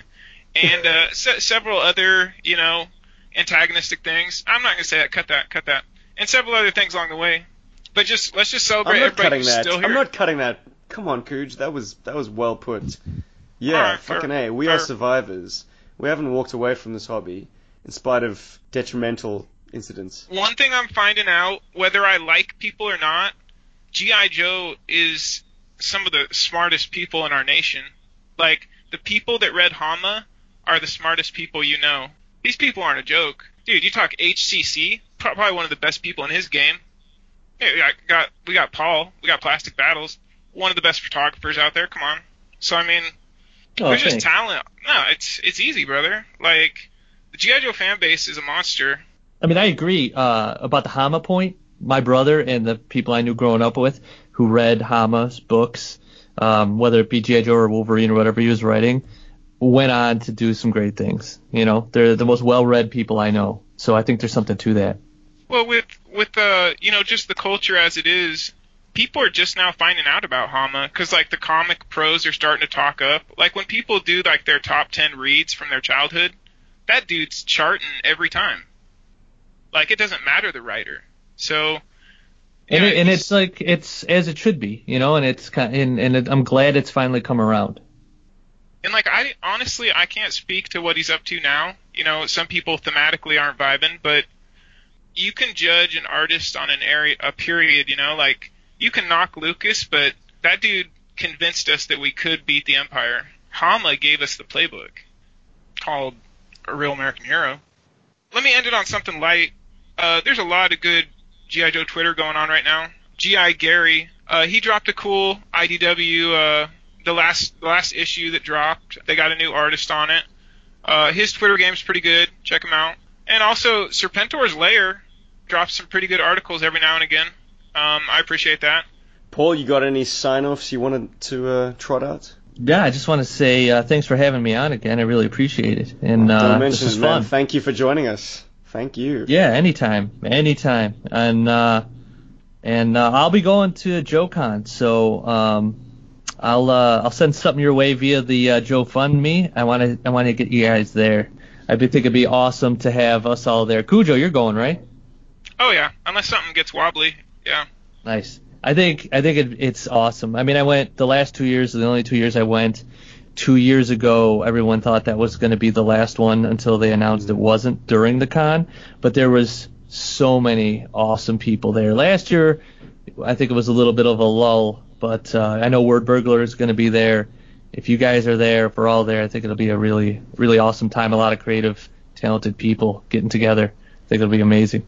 and uh, se- several other, you know, antagonistic things. I'm not gonna say that. Cut that. Cut that. And several other things along the way. But just let's just celebrate I'm not everybody cutting who's that. still here. I'm not cutting that. Come on, Cooge. That was that was well put. Yeah, Alright, fucking fair, A. We fair. are survivors. We haven't walked away from this hobby, in spite of detrimental incidents. One thing I'm finding out, whether I like people or not, G I. Joe is some of the smartest people in our nation. Like, the people that read Hama are the smartest people you know. These people aren't a joke. Dude, you talk H C C, probably one of the best people in his game. Yeah, we got, got we got Paul, we got Plastic Battles, one of the best photographers out there. Come on. So I mean, Oh, there's just thanks. talent. No, it's it's easy, brother. Like, the G I. Joe fan base is a monster. I mean, I agree uh, about the Hama point. My brother and the people I knew growing up with who read Hama's books, um, whether it be G I. Joe or Wolverine or whatever he was writing, went on to do some great things. You know, they're the most well-read people I know. So I think there's something to that. Well, with with uh, you know, just the culture as it is, people are just now finding out about Hama because like the comic pros are starting to talk up. Like when people do like their top ten reads from their childhood, that dude's charting every time. Like it doesn't matter the writer. So. And, yeah, it, and he's- it's like it's as it should be, you know. And it's kind and, and it, I'm glad it's finally come around. And like I honestly I can't speak to what he's up to now. You know, some people thematically aren't vibing, but you can judge an artist on an area a period, you know, like you can knock Lucas, but that dude convinced us that we could beat the Empire. Hama gave us the playbook called A Real American Hero. Let me end it on something light. Uh, there's a lot of good G I. Joe Twitter going on right now. G I. Gary, uh, he dropped a cool I D W uh the last the last issue that dropped. They got a new artist on it. Uh, his Twitter game's pretty good. Check him out. And also, Serpentor's Lair drops some pretty good articles every now and again. Um, I appreciate that. Paul, you got any sign-offs you wanted to uh, trot out? Yeah, I just want to say uh, thanks for having me on again. I really appreciate it. And uh, Don't this mention is it, man. fun. Thank you for joining us. Thank you. Yeah, anytime, anytime. And uh, and uh, I'll be going to JoeCon, so um, I'll uh, I'll send something your way via the uh, Joe Fund Me. I want to I want to get you guys there. I think it'd be awesome to have us all there. Cujo, you're going, right? Oh yeah, unless something gets wobbly. Yeah. Nice. I think I think it, it's awesome. I mean, I went the last two years. The only two years I went. Two years ago, everyone thought that was going to be the last one until they announced it wasn't during the con. But there was so many awesome people there. Last year, I think it was a little bit of a lull. But uh, I know Word Burglar is going to be there. If you guys are there, if we're all there, I think it'll be a really, really awesome time. A lot of creative, talented people getting together. I think it'll be amazing.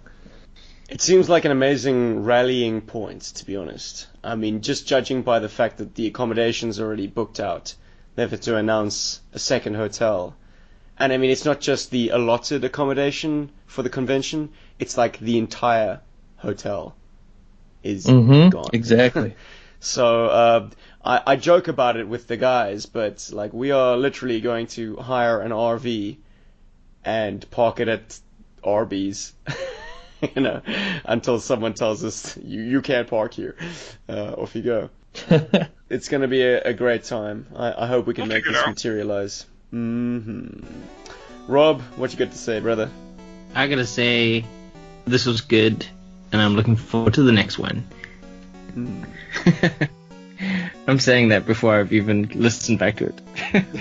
It seems like an amazing rallying point, to be honest. I mean, just judging by the fact that the accommodation's already booked out, they've had to announce a second hotel. And I mean, it's not just the allotted accommodation for the convention, it's like the entire hotel is Mm-hmm. gone. Exactly. So uh, I, I joke about it with the guys, but like we are literally going to hire an R V and park it at Arby's, you know, until someone tells us you you can't park here. Uh, off you go. It's gonna be a, a great time. I, I hope we can We'll make figure it this out. materialize. Mm-hmm. Rob, what you got to say, brother? I gotta say, this was good, and I'm looking forward to the next one. Mm. I'm saying that before I've even listened back to it.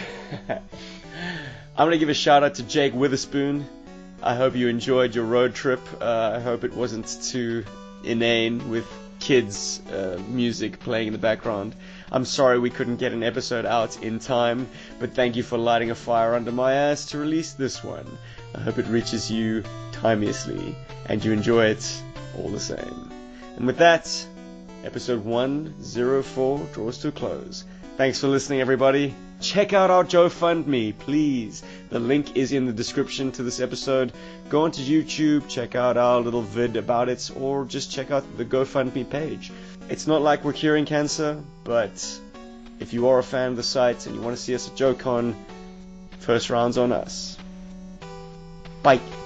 I'm going to give a shout out to Jake Witherspoon. I hope you enjoyed your road trip. Uh, I hope it wasn't too inane with kids' uh, music playing in the background. I'm sorry we couldn't get an episode out in time, but thank you for lighting a fire under my ass to release this one. I hope it reaches you timelessly and you enjoy it all the same. And with that, episode one oh four draws to a close. Thanks for listening, everybody. Check out our GoFundMe, please. The link is in the description to this episode. Go onto YouTube, check out our little vid about it, or just check out the GoFundMe page. It's not like we're curing cancer, but if you are a fan of the site and you want to see us at JoeCon, first round's on us. Bye.